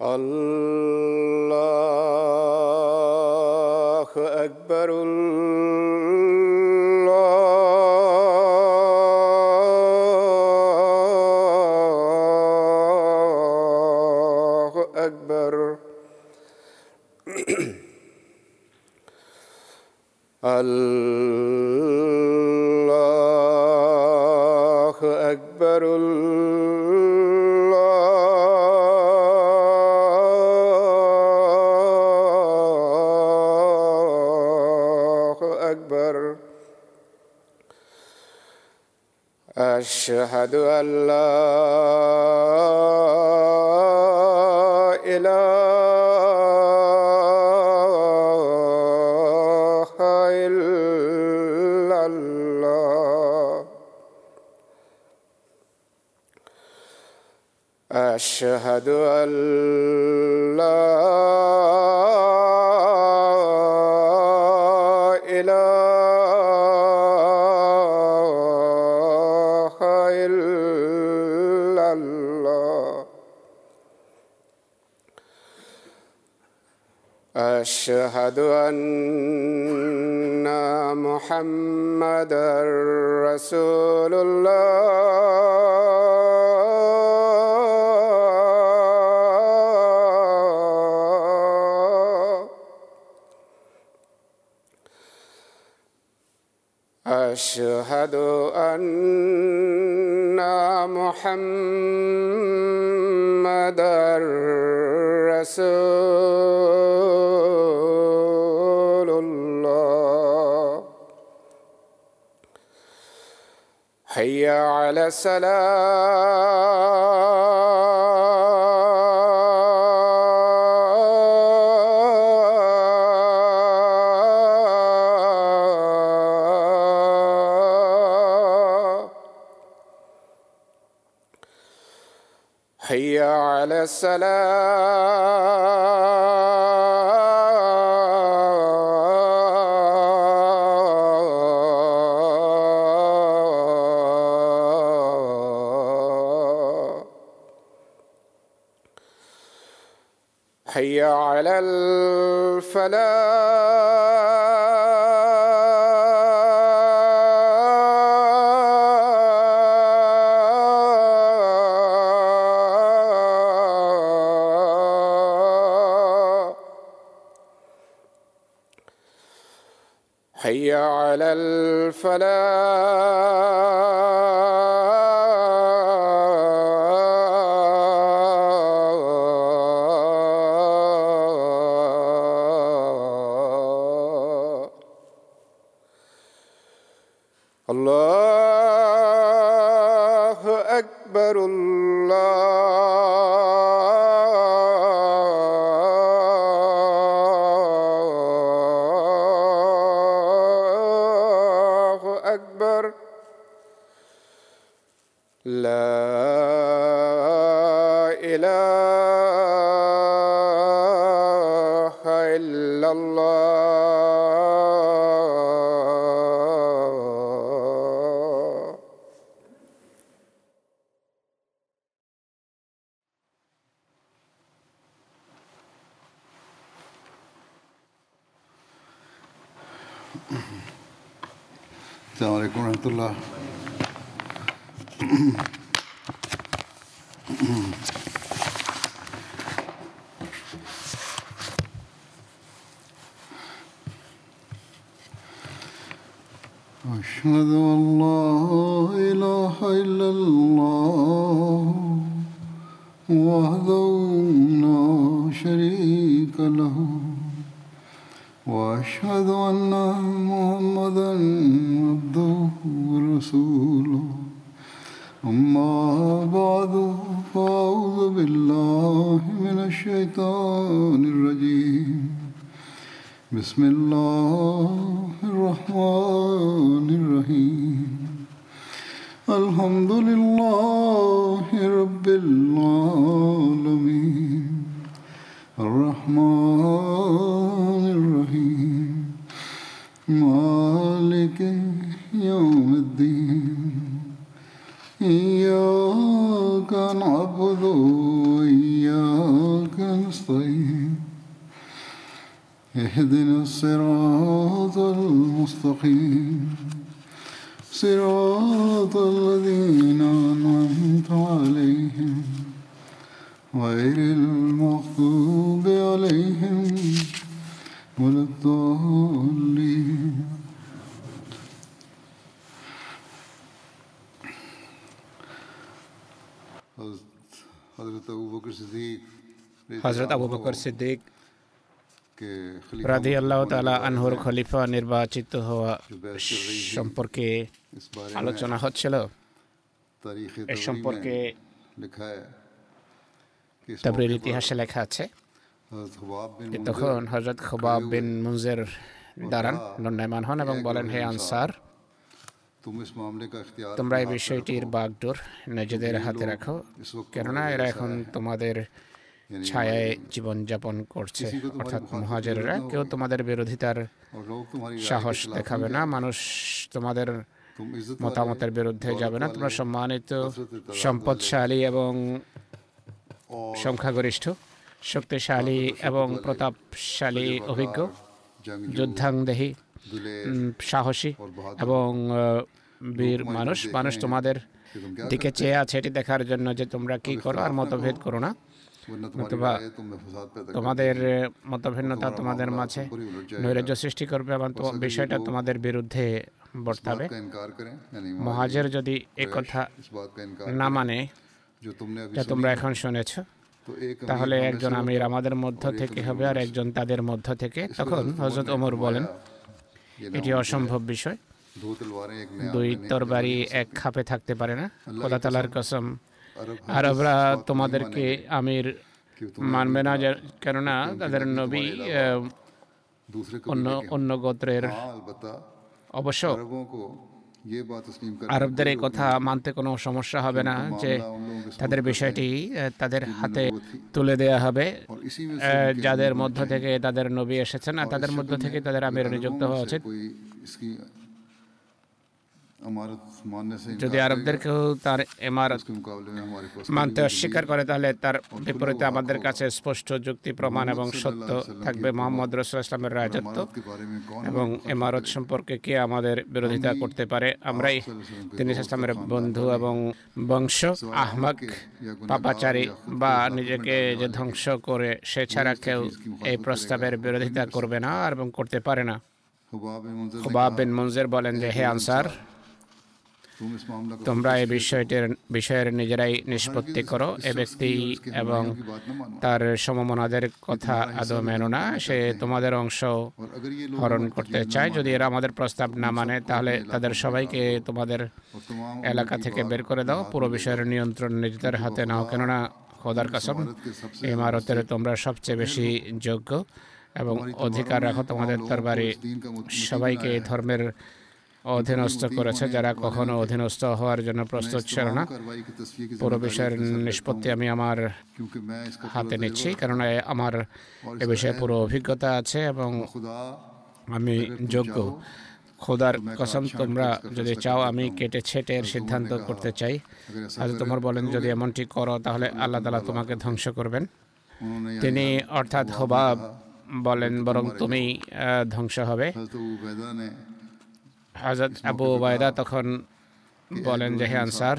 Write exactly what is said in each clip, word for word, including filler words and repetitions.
الله أكبر. الله أكبر. الله أكبر. الله أكبر. أشهد أن لا إله إلا الله. أشهد أن لا إله إلا الله. أشهد أن محمدًا رسول الله. أشهد أن محمدًا رسول الله. حي على الصلاة. حي على الصلاة. حي على الفلاح. حي على الفلاح. الله أكبر. الله أكبر. لا إله إلا الله. السلام عليكم ورحمة الله. أشهد أن لا إله إلا الله وحده لا شريك له وأشهد أن محمدًا عبده ورسوله. أما بعد فأعوذ بالله من الشيطان الرجيم. بسم الله الرحمن الرحيم. الحمد لله رب العالمين. الرحمن الرحيم. مالك يوم الدين. إياك نعبد وإياك اهدنا الصراط المستقيم صراط الذين أنعمت عليهم غير المغضوب عليهم ولا الضالين. हज़रत अबू बकर सिद्दीक হযরত আবু বকর সিদ্দিক के রাদিয়াল্লাহু তাআলা আনহুর খলিফা নির্বাচিত হওয়া সম্পর্কে इस बारे আলোচনা হচ্ছিল। तारीख़ এ সম্পর্কে लिखा है कि इस তাবরীর मौके पर ইতিহাসে লেখা আছে हज़रत खुबाब बिन যে मुंज़िर তখন হযরত খুবাব বিন মুনজির দাঁড়ান দণ্ডায়মান হন এবং বলেন, হে আনসার, तुम इस मामले का इख्तियार তোমরা এই अपने हाथ में বিষয়টির रखो। বাগডোর নিজেদের হাতে রাখো, इस वक्त কেননা এরা এখন তোমাদের यानी ছায়ায় জীবনযাপন করছে। किसी को तुम्हारी অর্থাৎ मुखालफत की মুহাজিররা जरूरत न কেউ होगी তোমাদের বিরোধিতার और लोग तुम्हारी राय के সাহস खिलाफ দেখাবে नहीं না, जाएंगे। মানুষ তোমাদের तुम इज्जत वाले, মতামতের বিরুদ্ধে दौलत যাবে না। वाले, তোমরা সম্মানিত, कसरत इत्तलात সম্পদশালী এবং और সংখ্যাগরিষ্ঠ, শক্তিশালী এবং প্রতাপশালী, অভিজ্ঞ, जंगजू, যুদ্ধাংদেহী, दुलेर উম, সাহসী और बहादुर এবং আহ, বীর তোমার মানুষ। দিকে মানুষ দেখে তোমাদের कि तुम क्या দিকে करते চেয়ে আছে এটি দেখার জন্য যে তোমরা কি করো আর মতভেদ করো না, वरना तुम्हारी অথবা राय तुम में फसाद पैदा कर তোমাদের देगी। মতভিন্নতা তোমার তোমাদের মামলা মাঝে পুরি উলট जाएगा। নৈরাজ্য সৃষ্টি করবে এবং बस তোমার अगर ये বিষয়টা लोग তোমাদের বিরুদ্ধে इस বর্তাবে। बात का इनकार करें, यानी মহাজের যদি এ कुरैश কথা इस बात का इनकार না करें, মানে जो तुमने अभी যা सुनी তোমরা है, এখন শুনেছ, तो एक अमीर তাহলে हमें একজন से আমির होगा আমাদের মধ্য और एक থেকে अमीर হবে আর उनमें से। একজন তাদের মধ্য থেকে। इस তখন वजह से হযরত उमर ने ওমর বলেন, फरमाया, ये এটি नामुमकिन है। অসম্ভব বিষয়, दो तलवारें एक नया দুই में नहीं তরবারি हो এক খাপে থাকতে পারে না। আল্লাহর খোদা তাআলার কসম, अरब আরবরা इस बात को नहीं তোমাদেরকে मानेंगे আমির कि तुम्हें মানবে না, अपनी যে- কেননা उनकी তাদের नबी নবী तुम्हारे আহ, अलावा दूसरे অন্য कबीले के অন্য গোত্রের। हाँ, अलबत्ता অবশ্য अरबों को ये बात तस्लीम करने আরবদের में এই कोई কথা रोक नहीं মানতে কোনো সমস্যা হবে না उनका যে मामला उन लोगों के তাদের सुपुर्द कर বিষয়টি दें। আহ, তাদের जिनमें হাতে नबूवत थी। তুলে দেয়া হবে, और इसी में से আহ, उनके যাদের अमीर মধ্য बनने থেকে चाहिए। তাদের নবী এসেছেন আর और তাদের इस মধ্য शक्ल থেকে में তাদের আমির अगर নিযুক্ত अरबों হওয়া में से উচিত। कोई इसकी अमारत मानने से যদি इनकार আরবদের करेगा, কেউ তার ইমারত उसके मुकाबले में हमारे पास মানতে कभी অস্বীকার भी করে, তাহলে তার বিপরীতে আমাদের কাছে স্পষ্ট যুক্তি প্রমাণ এবং মোহাম্মদ সত্য সাল্লাল্লাহু আলাইহি ওয়াসাল্লাম থাকবে। की মোহাম্মদ রাসূলুল্লাহ সাল্লাল্লাহু আলাইহি ওয়াসাল্লামের রাজত্ব इमारत के बारे में कौन এবং मुखालफत ইমারত करेगा? সম্পর্কে কে আমাদের বিরোধিতা আমি করতে পারে? আমরাই আপ সাল্লাল্লাহু আলাইহি ওয়াসাল্লাম তিনি के ইসলামের दोस्त, বন্ধু खानदान এবং বংশ। सिवाय আহমাক, के या गुनहगार পাপাচারী या खुद বা को इजाफत में নিজেকে डालने যে वाले ধ্বংস করে সে ছাড়া इस কেউ तजवीज़ की मुखालफत এই करेगा, প্রস্তাবের वो कभी বিরোধিতা नहीं कर করবে না আর এবং করতে পারে না। खुबाब बिन मुंज़िर ने খুবাব कहा, বিন মুনজির বলেন যে, হে আনসার, तुम इस मामला को তোমরা এই खुद বিষয়টির বিষয়ের নিজেরাই নিষ্পত্তি করো। এ ব্যক্তি এবং তার সমমনাদের কথা আদৌ মেনো না, সে তোমাদের অংশ और अगर ये लोग হরণ हमारी করতে तकलीफ न চায়। যদি माने এরা আমাদের প্রস্তাব না মানে তাহলে তাদের সবাইকে তোমাদের और तमाम এলাকা उनकी থেকে बात বের করে দাও। हाथ পুরো में ले বিষয়ের लो। নিয়ন্ত্রণ নিজেদের হাতে নাও, কেননা খোদার কসম, इमारत के सबसे এই ইমারতের তোমরা সবচেয়ে বেশি যোগ্য এবং অধিকার রাখো। তোমাদের তরবারি সবাইকে এই ধর্মের অধীনস্থ করেছে যারা কখনো অধীনস্থ হওয়ার জন্য প্রস্তুত ছিল না। कार्रवाई की तस्वीर की পুরো जिम्मेदारी বিষয়ের अपने सर लेता নিষ্পত্তি हूं, আমি আমার क्योंकि मैं इसका হাতে पूरा নিচ্ছি, तजुर्बा কেননা এ আমার এ বিষয়ে পুরো অভিজ্ঞতা আছে এবং खुदा আমি যোগ্য। খোদার কসম, তোমরা যদি চাও আমি কেটে ছেটে এর সিদ্ধান্ত করতে চাই। আজ তোমার বলেন, যদি এমনটি করো তাহলে আল্লাহ তাআলা তোমাকে ধ্বংস করবেন। उन्होंने তিনি অর্থাৎ হুবাব বলেন, বরং তুমি আহ, ধ্বংস হবে। हज़रत अबू उबैदा ने হযরত আবু উবায়দা তখন বলেন যে, হে আনসার,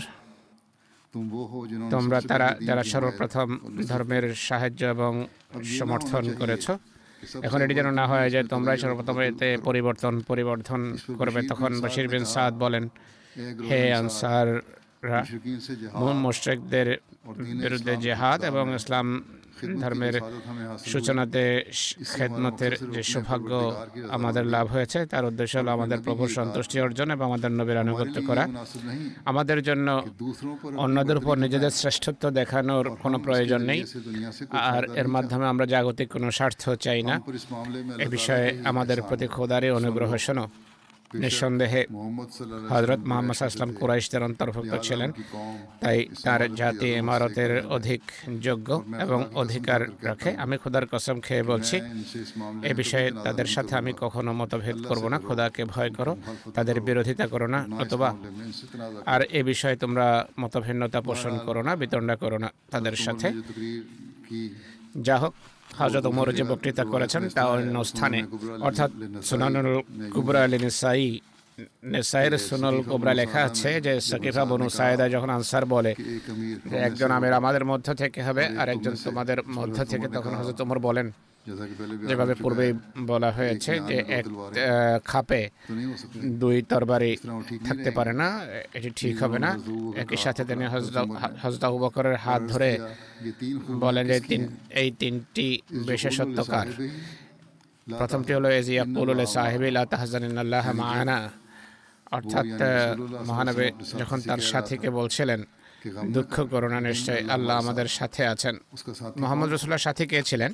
तुम वो हो जिन्होंने তোমরা सबसे তারা पहले दीन যারা की সর্বপ্রথম हिदायत और नसीहत ধর্মের সাহায্য এবং अब ये ना সমর্থন होना করেছ। चाहिए कि सबसे এখন এটি যেন अव्वल না तुम হয় যে इसमें তোমরাই तगय्युर সর্বপ্রথম बदल এতে करो। পরিবর্তন পরিবর্ধন इस पर করবে। बशीर তখন बिन साद বশির ने বিন कहा, সাদ বলেন, "ए ग्रोह হে अंसार, আনসাররা, मुशरिकीन से जिहाद মুশরিকদের और दीन বিরুদ্ধে इस्लाम के জিহাদ इक़्तिदार এবং में ইসলাম खिदमत की ধর্মের जो सादत हमें हासिल हुई, সূচনাতে इससे খেদমতের हमारा যে मकसद সৌভাগ্য परवरदिगार की रज़ा আমাদের हुई লাভ হয়েছে তার উদ্দেশ্য হলো और আমাদের नबी প্রভুর की সন্তুষ্টি इताअत। অর্জন এবং আমাদের নবীর हमारे আনুগত্য लिए করা। ये मुनासिब नहीं আমাদের জন্য कि दूसरों पर अपनी অন্যদের উপর बर्तरी নিজেদের जताएं শ্রেষ্ঠত্ব দেখানোর और কোনো हम প্রয়োজন उसके নেই, जरिए से दुनिया से कोई আর फायदा এর नहीं মাধ্যমে আমরা জাগতিক কোনো স্বার্থ চাই না। हम पर इस मामले में এ अल्लाह বিষয়ে ताला का ही আমাদের एहसान প্রতি है। খোদারই অনুগ্রহ শোনো। নিঃসন্দেহে मोहम्मद सल्लल्लाहु अलैहि হযরত वसल्लम মুহাম্মদ कुरैश সাল্লাল্লাহু আলাইহি ওয়াসাল্লাম से थे। কুরাইশদের অন্তর্ভুক্ত लिहाजा ছিলেন, उनकी कौम তাই इस তার इमारत की জাতি अज़मत से ইমারতের करने लगी। অধিক যোগ্য और मैं এবং खुदा की कसम অধিকার खाकर कहता রাখে। हूं, আমি খোদার কসম খেয়ে বলছি, मैं इनसे इस मामले এ में বিষয়ে कभी তাদের तनाज़ुर সাথে नहीं আমি करूंगा। কখনো মতভেদ अल्लाह করব से না। करो, খোদাকে ভয় করো, मुखालफत তাদের करो, বিরোধিতা করো না, और ना इस অথবা मामले में इनसे तनाज़ा আর करो। এ বিষয়ে তোমরা মতভিন্নতা পোষণ করো না, বিতণ্ডা করো না তাদের हज़रत उमर সাথে। ने जो तकरीर की যা হোক, হযরত ওমর যে বক্তৃতা করেছেন তা অন্য স্থানে, অর্থাৎ সুনানুল কুবরা লিনিসাই, নেসাইয়ের সুনানুল কুবরা লেখা আছে যে সাকিফা বনু সায়েদা যখন আনসার বলে যে একজন আমির আমাদের মধ্য থেকে হবে আর একজন তোমাদের মধ্য থেকে, তখন হযরত ওমর বলেন যেভাবে পূর্বেই বলা হয়েছে যে এক আহ, খাপে দুই তরবারি থাকতে পারে না, এটি ঠিক হবে না। একই সাথে তিনি হযরত আবু বকরের হাত ধরে বলেন যে তিন এই তিনটি বিশেষত্বকার। প্রথমটি হলো এজিয়াকুলু লিসাহিবি লা তাহজান ইন্নাল্লাহা মা'ানা, অর্থাৎ মহানবী যখন তার সাথীকে বলছিলেন দুঃখ করো না, নিশ্চয় আল্লাহ আমাদের সাথে আছেন। মুহাম্মদ রাসূলুল্লাহর সাথী কে ছিলেন?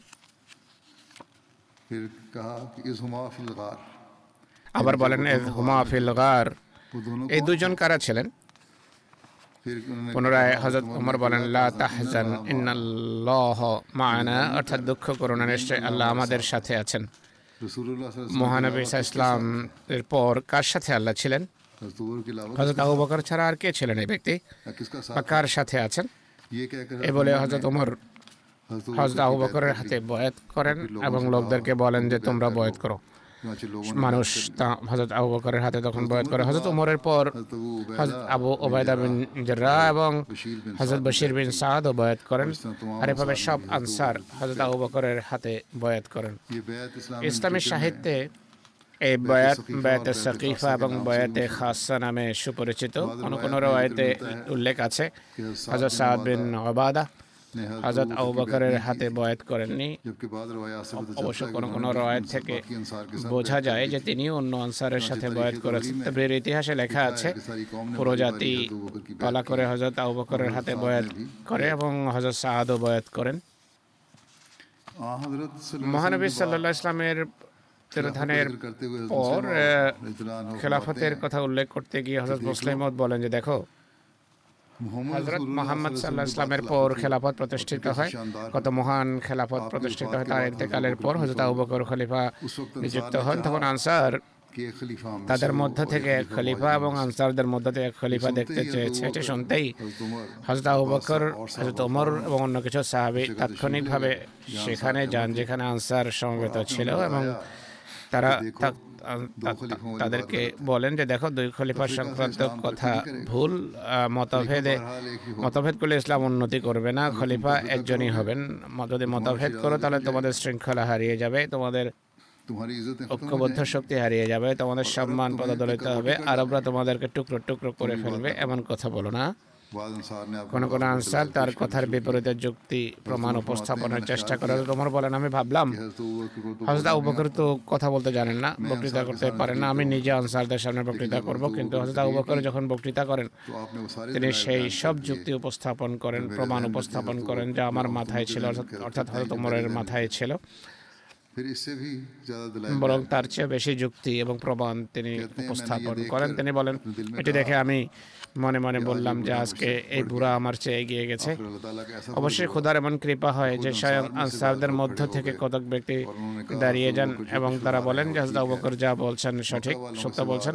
আবার বলেন ইয হুমা ফিল গার, এই দুইজন কারা ছিলেন? পুনরায় হযরত ওমর বলেন লা তাহজান ইন্নাল্লাহা মা'ানা, অর্থাৎ দুঃখ করো না, নিশ্চয় আল্লাহ আমাদের সাথে আছেন। মহানবী ইসলাম এর পর কার সাথে আল্লাহ ছিলেন? হযরত আবু বকর ছাড়া আর কে ছিলেন এই ব্যক্তি, বা কার সাথে আছেন? এ বলে হযরত ওমর হযরত আবু বকরের হাতে বয়াত করেন এবং লোকদেরকে বলেন যে তোমরা বয়াত করো। মানুষ হযরত আবু বকরের হাতে তখন বয়াত করে। হযরত ওমরের পর হযরত আবু উবাইদা বিন জাররাহ এবং হযরত বশির বিন সাদও বয়াত করেন, আর এভাবে সব আনসার হযরত আবু বকরের হাতে বয়াত করেন। ইসলামী সাহিত্যে এই বয়াত বয়াতে সাকিফা এবং বয়াতে খাসা নামে সুপরিচিত। কোন কোন রওয়ায়েতে উল্লেখ আছে হযরত সাদ বিন উবাদা হযরত আবু বকরের হাতে বয়াত করেননি। অবশ্য কোন কোন রওয়ায়েত থেকে বোঝা যায় যে তিনিও অন্য আনসারের সাথে বয়াত করেছেন। তাবরির ইতিহাসে লেখা আছে পুরো জাতি পালা করে হযরত আবু বকরের হাতে বয়াত করে এবং হযরত সাদও বয়াত করেন। মহানবী সাল্লাল্লাহু আলাইহি ওয়াসাল্লামের তিরোধানের পর খেলাফতের কথা উল্লেখ করতে গিয়ে হযরত মুসলিম মওদ বলেন যে দেখো, হযরত মুহাম্মদ সাল্লাল্লাহু আলাইহি ওয়াসাল্লামের পর খেলাফত প্রতিষ্ঠিত হয়, কত মহান খেলাফত প্রতিষ্ঠিত হয়। তার ইন্তেকালের পর হযরত আবু বকর খলিফা নিযুক্ত হন। তখন আনসার তাদের মধ্য থেকে এক খলিফা এবং আনসারদের মধ্য থেকে এক খলিফা দেখতে চেয়েছে। এটি শুনতেই হযরত আবু বকর, হযরত ওমর এবং অন্য কিছু সাহাবী তাৎক্ষণিকভাবে সেখানে যান যেখানে আনসার সমবেত ছিল এবং তারা তাদেরকে বলেন যে দেখো, দুই খলিফার সংক্রান্ত কথা ভুল, মতভেদে মতভেদ করলে ইসলাম উন্নতি করবে না, খলিফা একজনই হবেন। যদি মতভেদ করো তাহলে তোমাদের শৃঙ্খলা হারিয়ে যাবে, তোমাদের ঐক্যবদ্ধ শক্তি হারিয়ে যাবে, তোমাদের সম্মান পদদলিত হবে, আরবরা তোমাদেরকে টুকরো টুকরো করে ফেলবে, এমন কথা বলো না। কোন কোন আনসার তার কথার বিপরীতে যুক্তি প্রমাণ উপস্থাপনের চেষ্টা করে। তোমার বলেন আমি ভাবলাম হযরত আবু বকর তো কথা বলতে জানেন না, বক্তৃতা করতে পারেন না, আমি নিজে আনসারদের সামনে বক্তৃতা করব। কিন্তু হযরত আবু বকর যখন বক্তৃতা করেন তিনি সেই সব যুক্তি উপস্থাপন করেন, প্রমাণ উপস্থাপন করেন যা আমার মাথায় ছিল, অর্থাৎ হযরত ওমরের মাথায় ছিল, বরং তার চেয়ে বেশি যুক্তি এবং প্রমাণ তিনি উপস্থাপন করেন। তিনি বলেন এটি দেখে আমি মনে মনে বললাম যে আজকে এই বুড়া আমার চেয়ে এগিয়ে গেছে। অবশ্যই খোদার এমন কৃপা হয় যে স্বয়ং আনসারদের মধ্য থেকে কতক ব্যক্তি দাঁড়িয়ে যান এবং তারা বলেন যে হযরত আবু বকর যা বলছেন সঠিক, সত্য বলছেন।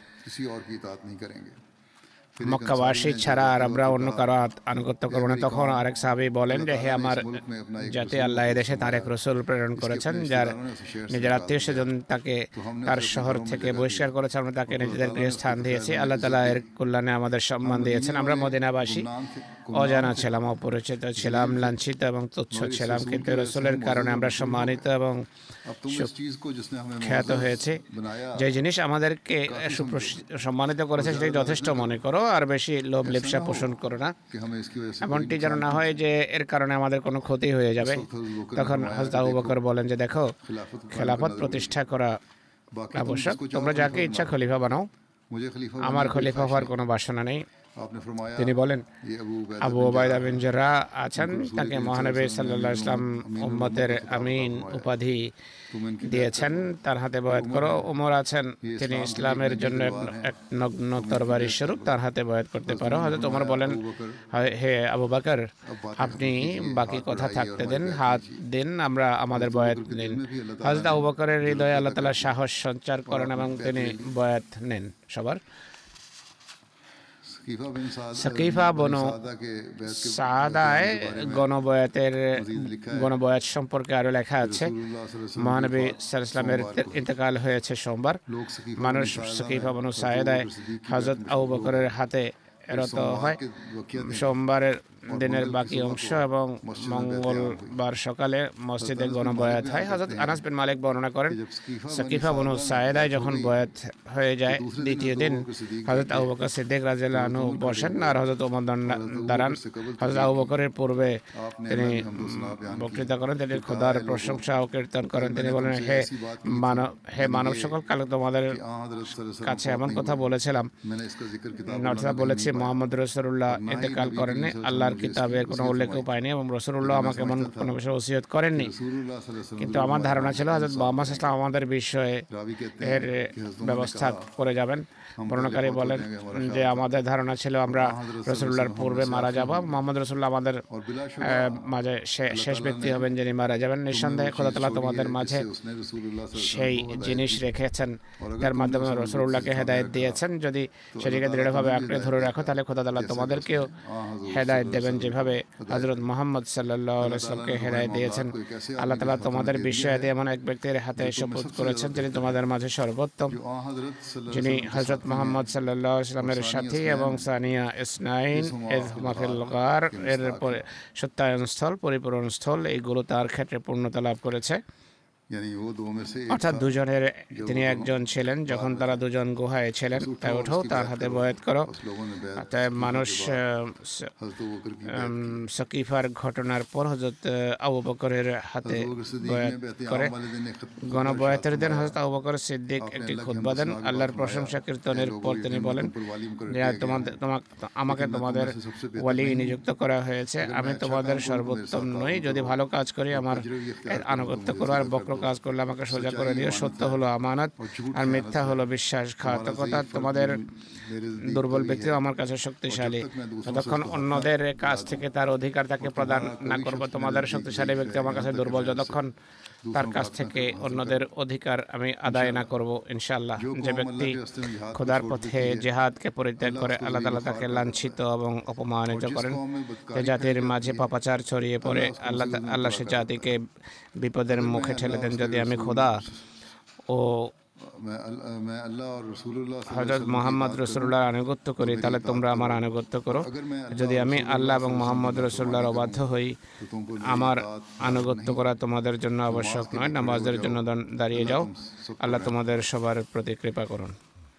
মক্কাবাসী ছাড়া আরবরা অন্য কারো আনুগত্য করবে না। তখন আরেক সাহাবী বলেন যে হে আমার জাতি, আল্লাহ এদেশে তার এক রাসূল প্রেরণ করেছেন যার নিজের আত্মীয় স্বজন তাকে তার শহর থেকে বহিষ্কার করেছে, আমরা তাকে নিজেদের গৃহস্থান দিয়েছি। আল্লাহ তাআলা এর কল্যাণে আমাদের সম্মান দিয়েছেন। আমরা মদিনাবাসী অজানা ছিলাম, অপরিচিত ছিলাম, লাঞ্ছিত এবং তুচ্ছ ছিলাম, কিন্তু রাসূলের কারণে আমরা সম্মানিত এবং খ্যাত হয়েছে। যে জিনিস আমাদেরকে সম্মানিত করেছে সেটাই যথেষ্ট মনে করো, আর বেশি লোভ লিপ্সা পোষণ করো না। এমনটি যেন না হয় যে এর কারণে আমাদের কোনো ক্ষতি হয়ে যাবে। তখন হযরত আবু বকর বলেন যে দেখো, খেলাফত প্রতিষ্ঠা করা আবশ্যক, তোমরা যাকে ইচ্ছা খলিফা বানাও, আমার খলিফা হওয়ার কোনো বাসনা নেই। তিনি বলেন আবু উবাইদা বিন জাররাহ আছেন, তাকে মহানবী সাল্লাল্লাহু আলাইহি ওয়াসাল্লাম উম্মতের আমিন উপাধি দিয়েছেন, তার হাতে বয়াত করো। ওমর আছেন, তিনি ইসলামের জন্য এক নগ্ন তরবারি স্বরূপ, তার হাতে বয়াত করতে পারো। হযরত ওমর বলেন হে আবু বকর, আপনি বাকি কথা থাকতে দেন, হাত দিন, আমরা আমাদের বয়াত নিন। হযরত আবু বকরের হৃদয়ে আল্লাহ তাআলা সাহস সঞ্চার করেন এবং তিনি বয়াত নেন সবার। सकीफा बिन साद সকিফা বনু सादा के बैत के সাদায় গণবয়াতের मजीद लिखा है গণবয়াত সম্পর্কে আরো লেখা আছে रसूलुल्लाह सल्लल्लाहु अलैहि মহানবী वसल्लम সাল্লাল্লাহু আলাইহি ওয়াসাল্লামের ইন্তেকাল হয়েছে সোমবার लोग सकीफा মানুষ बिन सादा সকিফা বনু और সায়েদায় अबू बकर सिद्दीक की হযরত बैत में আবু शरीक বকরের হাতে রত হয় সোমবারের দিনের বাকি অংশ এবং মঙ্গলবার সকালে মসজিদে গণবয়াত হয়। হযরত আনাস বিন মালিক বর্ণনা করেন সকিফা বনু সায়েদায় যখন বয়াত হয়ে যায় দ্বিতীয় দিন হযরত আবু বকর সিদ্দিক রাদিয়াল্লাহু আনহু বসেন আর হযরত ওমর দাঁড়ান। হযরত আবু বকরের পূর্বে তিনি বক্তৃতা করেন, তিনি খোদার প্রশংসা ও কীর্তন করেন। তিনি বলেন, হে মানব হে মানব সকল, কাল তোমাদের কাছে এমন কথা বলেছিলাম, অর্থাৎ বলেছি মুহাম্মদ রাসূলুল্লাহ ইন্তেকাল করেননি, আল্লাহর কিতাবের কোনো উল্লেখও পাইনি এবং রাসূলুল্লাহ আমাকে এমন কোনো বিষয়ে ওসিয়ত করেননি। কিন্তু আমার ধারণা ছিল হযরত মুহাম্মদ সাল্লাল্লাহু আলাইহি ওয়াসাল্লাম আমাদের বিষয়ে এর ব্যবস্থা করে যাবেন। বর্ণনাকারী বলেন যে আমাদের ধারণা ছিল আমরা রাসূলুল্লাহর পূর্বে মারা যাব, মুহাম্মদ রাসূলুল্লাহ আমাদের মাঝে শেষ ব্যক্তি হবেন যিনি মারা যাবেন। নিঃসন্দেহে খোদা তাআলা তোমাদের মাঝে সেই জিনিস রেখেছেন যার মাধ্যমে রাসূলুল্লাহকে হেদায়েত দিয়েছেন। যদি সেটিকে দৃঢ়ভাবে আঁকড়ে ধরে রাখো তাহলে খোদা তাআলা তোমাদেরকেও হেদায়েত দেবেন যেভাবে হযরত মুহাম্মদ সাল্লাল্লাহু আলাইহি ওয়াসাল্লামকে হেদায়েত দিয়েছেন। আল্লাহ তাআলা তোমাদের বিষয়ে এমন এক ব্যক্তির হাতে সুপুত করেছেন যিনি তোমাদের মাঝে সর্বোত্তম, যিনি হযরত মুহাম্মদ সাল্লাল্লাহু আলাইহি ওয়াসাল্লামের সাথী এবং সানিয়া ইসনাইন ইয হুমা ফিল গার এর সত্যায়ন স্থল, পরিপূরণ স্থল, এইগুলো তার ক্ষেত্রে পূর্ণতা লাভ করেছে। অর্থাৎ দুজনের তিনি একজন ছিলেন। যখন তারা দুজন গুহায় ছিলেন, তাই ওঠো তার হাতে বয়াত করো। তাই মানুষ সকিফার ঘটনার পর হযরত আবু বকরের হাতে বয়াত করে। গণবয়াতের দিন হযরত আবু বকর সিদ্দিক একটি খুতবা দেন। আল্লাহর প্রশংসা কীর্তনের পর তিনি বলেন যে তোমাদের আমাকে তোমাদের ওয়ালি নিযুক্ত করা হয়েছে, আমি তোমাদের সর্বোত্তম নই। যদি ভালো কাজ করি আমার আনুগত্য করো, আর বক্র কাজ করলে আমাকে সোজা করে দিও। সত্য হলো আমানত আর মিথ্যা হলো বিশ্বাসঘাতকতা। তোমাদের দুর্বল ব্যক্তিও আমার কাছে শক্তিশালী। যতক্ষণ অন্যদের কাছ থেকে তার অধিকার তাকে প্রদান না করবো, তোমাদের শক্তিশালী ব্যক্তি আমার কাছে দুর্বল। যতক্ষণ তার কাছ থেকে অন্যদের অধিকার আমি আদায় না করব, ইনশাআল্লাহ যে ব্যক্তি খোদার পথে জিহাদকে পরিত্যাগ করে আল্লাহ তাআলা তাকে লাঞ্ছিত এবং অপমানিত করেন। যে জাতির মাঝে পাপাচার ছড়িয়ে পড়ে আল্লাহ আল্লাহ সে জাতিকে বিপদের মুখে ঠেলে দেন। যদি আমি খোদা ও হযরত মুহাম্মদ রাসূলুল্লাহর আনুগত্য করি তাহলে তোমরা আমার আনুগত্য করো। যদি আমি আল্লাহ এবং মুহাম্মদ রাসূলুল্লাহর অবাধ্য হই, আমার আনুগত্য করা তোমাদের জন্য আবশ্যক নয়। নামাজের জন্য দাঁড়িয়ে যাও। আল্লাহ তোমাদের সবার প্রতি কৃপা করুন।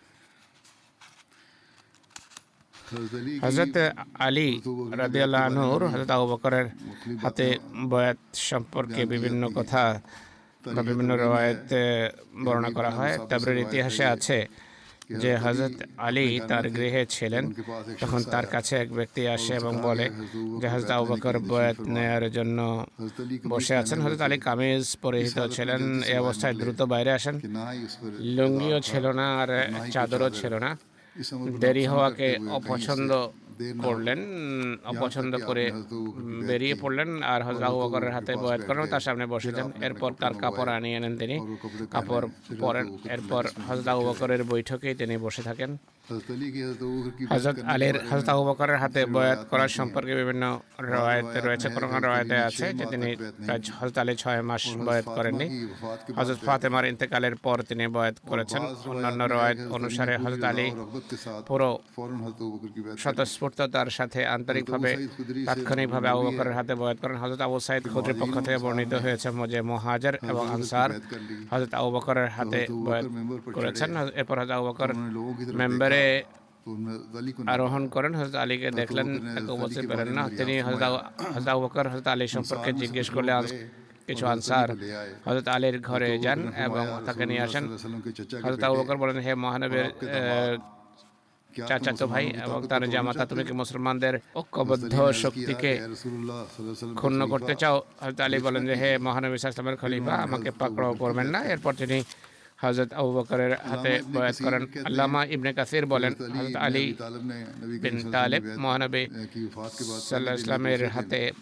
হযরত আলী রাদিয়াল্লাহু আনহুর হযরত আবু বকরের হাতে বয়াত সম্পর্কে বিভিন্ন কথা বা বিভিন্ন রওয়ায়েতে বর্ণনা করা হয়। তাবরীর ইতিহাসে আছে যে হযরত আলী তার গৃহে ছিলেন, তখন তার কাছে এক ব্যক্তি আসে এবং বলে যে হযরত আবু বকর বয়াত নেয়ার জন্য বসে আছেন। হযরত আলী কামিজ পরিহিত ছিলেন। এই অবস্থায় দ্রুত বাইরে আসেন। লুঙ্গিও ছিল না আর চাদরও ছিল না। দেরি হওয়াকে অপছন্দ করলেন, অপছন্দ করে বেরিয়ে পড়লেন আর হযরত আবু বকরের হাতে বয়াত করেন, তার সামনে বসে যান। এরপর তার কাপড় আনিয়ে নেন, তিনি কাপড় পরেন। এরপর হযরত আবু বকরের বৈঠকেই তিনি বসে থাকেন। হযরত আলীর হযরত আবু বকরের হাতে বয়াত করার সম্পর্কে বিভিন্ন রওয়ায়েত রয়েছে। কোন কোন রওয়ায়েতে আছে যে তিনি হযরত আলী ছয় মাস বয়াত করেননি। হযরত ফাতেমার ইন্তেকালের পর তিনি বয়াত করেছেন। অন্যান্য রওয়ায়েত অনুসারে হযরত আলী পুরো স্বতঃস্ফূর্ততার সাথে আন্তরিকভাবে তাৎক্ষণিকভাবে আবু বকরের হাতে বয়াত করেন। হযরত আবু সাঈদ খুদরির পক্ষ থেকে বর্ণিত হয়েছে যে মুহাজির এবং আনসার হযরত আবু বকরের হাতে বয়াত করেছেন। এরপর হযরত আবু বকর মেম্বারে আরোহণ করেন। হযরত আলীকে দেখলেন, একে বলতে পারেন না। তিনি হযরত আবু বকর হযরত আলী সম্পর্কে জিজ্ঞেস করলে কিছু আনসার হযরত আলীর ঘরে যান এবং তাকে নিয়ে আসেন। হযরত আবু বকর বলেন, হে মহানবীর চাচাতো ভাই এবং তার জামাতা, তুমি কি মুসলমানদের ঐক্যবদ্ধ শক্তিকে ক্ষুণ্ণ করতে চাও? হযরত আলী বলেন যে হে মহানবী সাল্লাল্লাহু আলাইহি ওয়াসাল্লামের খলিফা, আমাকে পাকড়াও করবেন না। এরপর তিনি হযরত আবু বকরের হাতে বয়াত করেন। আল্লামা ইবনে কাসির বলেন, হযরত আলী বিন তালেব মহানবী সাল্লাল্লাহু আলাইহি ওয়াসাল্লামের হাতে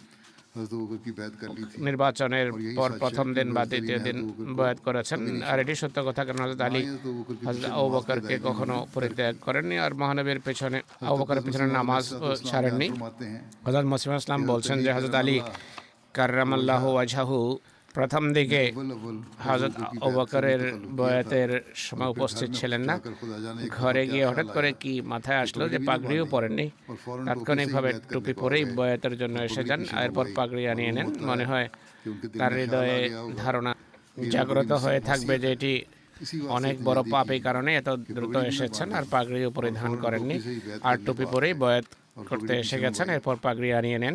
हज़रत अबू बकर की बैत कर ली थी। নির্বাচনের और यही পর सच প্রথম है कि দিন বা हज़रत अली দ্বিতীয় ने দিন हज़रत अबू बकर को বয়াত করেছেন। कभी नहीं আর छोड़ा। এটি সত্য কথা, কারণ হযরত আলী ना ही हज़रत अबू बकर के হযরত पीछे আবু नमाज की বকরকে अदायगी কখনো उन्होंने পরিত্যাগ করেননি আর মহানবীর পেছনে আবু हज़रत বকরের अब्दुल পেছনে मुस्लिम নামাজ अलैहिस्सलाम ছাড়েননি। बयान फरमाते हैं হযরত মুসলিম ইসলাম कि বলছেন हज़रत যে अली হযরত আলী करमल्लाहु কাররামাল্লাহু ওয়াজহাহু প্রথম ने দিকে अव्वल अव्वल হযরত हज़रत अबू আবু बकर की बैत से বকরের मुतअल्लिक़ किया था। বয়াতের और সময় फिर घर উপস্থিত में ছিলেন खुद না। जाकर खुदा जाने एक दफ़ा ঘরে क्या গিয়ে ख्याल হঠাৎ করে आया কি মাথায় कि আসলো पगड़ी যে भी ना পাগড়িও बांधी পরেননি। और फौरन टोपी से ही তাৎক্ষণিকভাবে बैत करने টুপি को आ পরেই गए বয়াতের জন্য और এসে पगड़ी যান, पीछे এরপর दबाई। পাগড়ি और আনিয়ে वो নেন। होता মনে है হয় कि उनके दिल তার में ख्याल হৃদয়ে आ गया होगा ধারণা कि ये জাগ্রত बड़ी হয়ে থাকবে वसीयत যে है। এটি इसी অনেক वास्ते বড় तजद्दी পাপ, की এই কারণে এত कि দ্রুত पगड़ी भी ना এসেছেন আর बांधी পাগড়িও और পরিধান फौरन করেননি। टोपी से ही बैत আর करने টুপি को आ পরেই गए বয়াত और করতে पगड़ी এসে पीछे গেছেন, दबाई। এরপর পাগড়ি আনিয়ে নেন।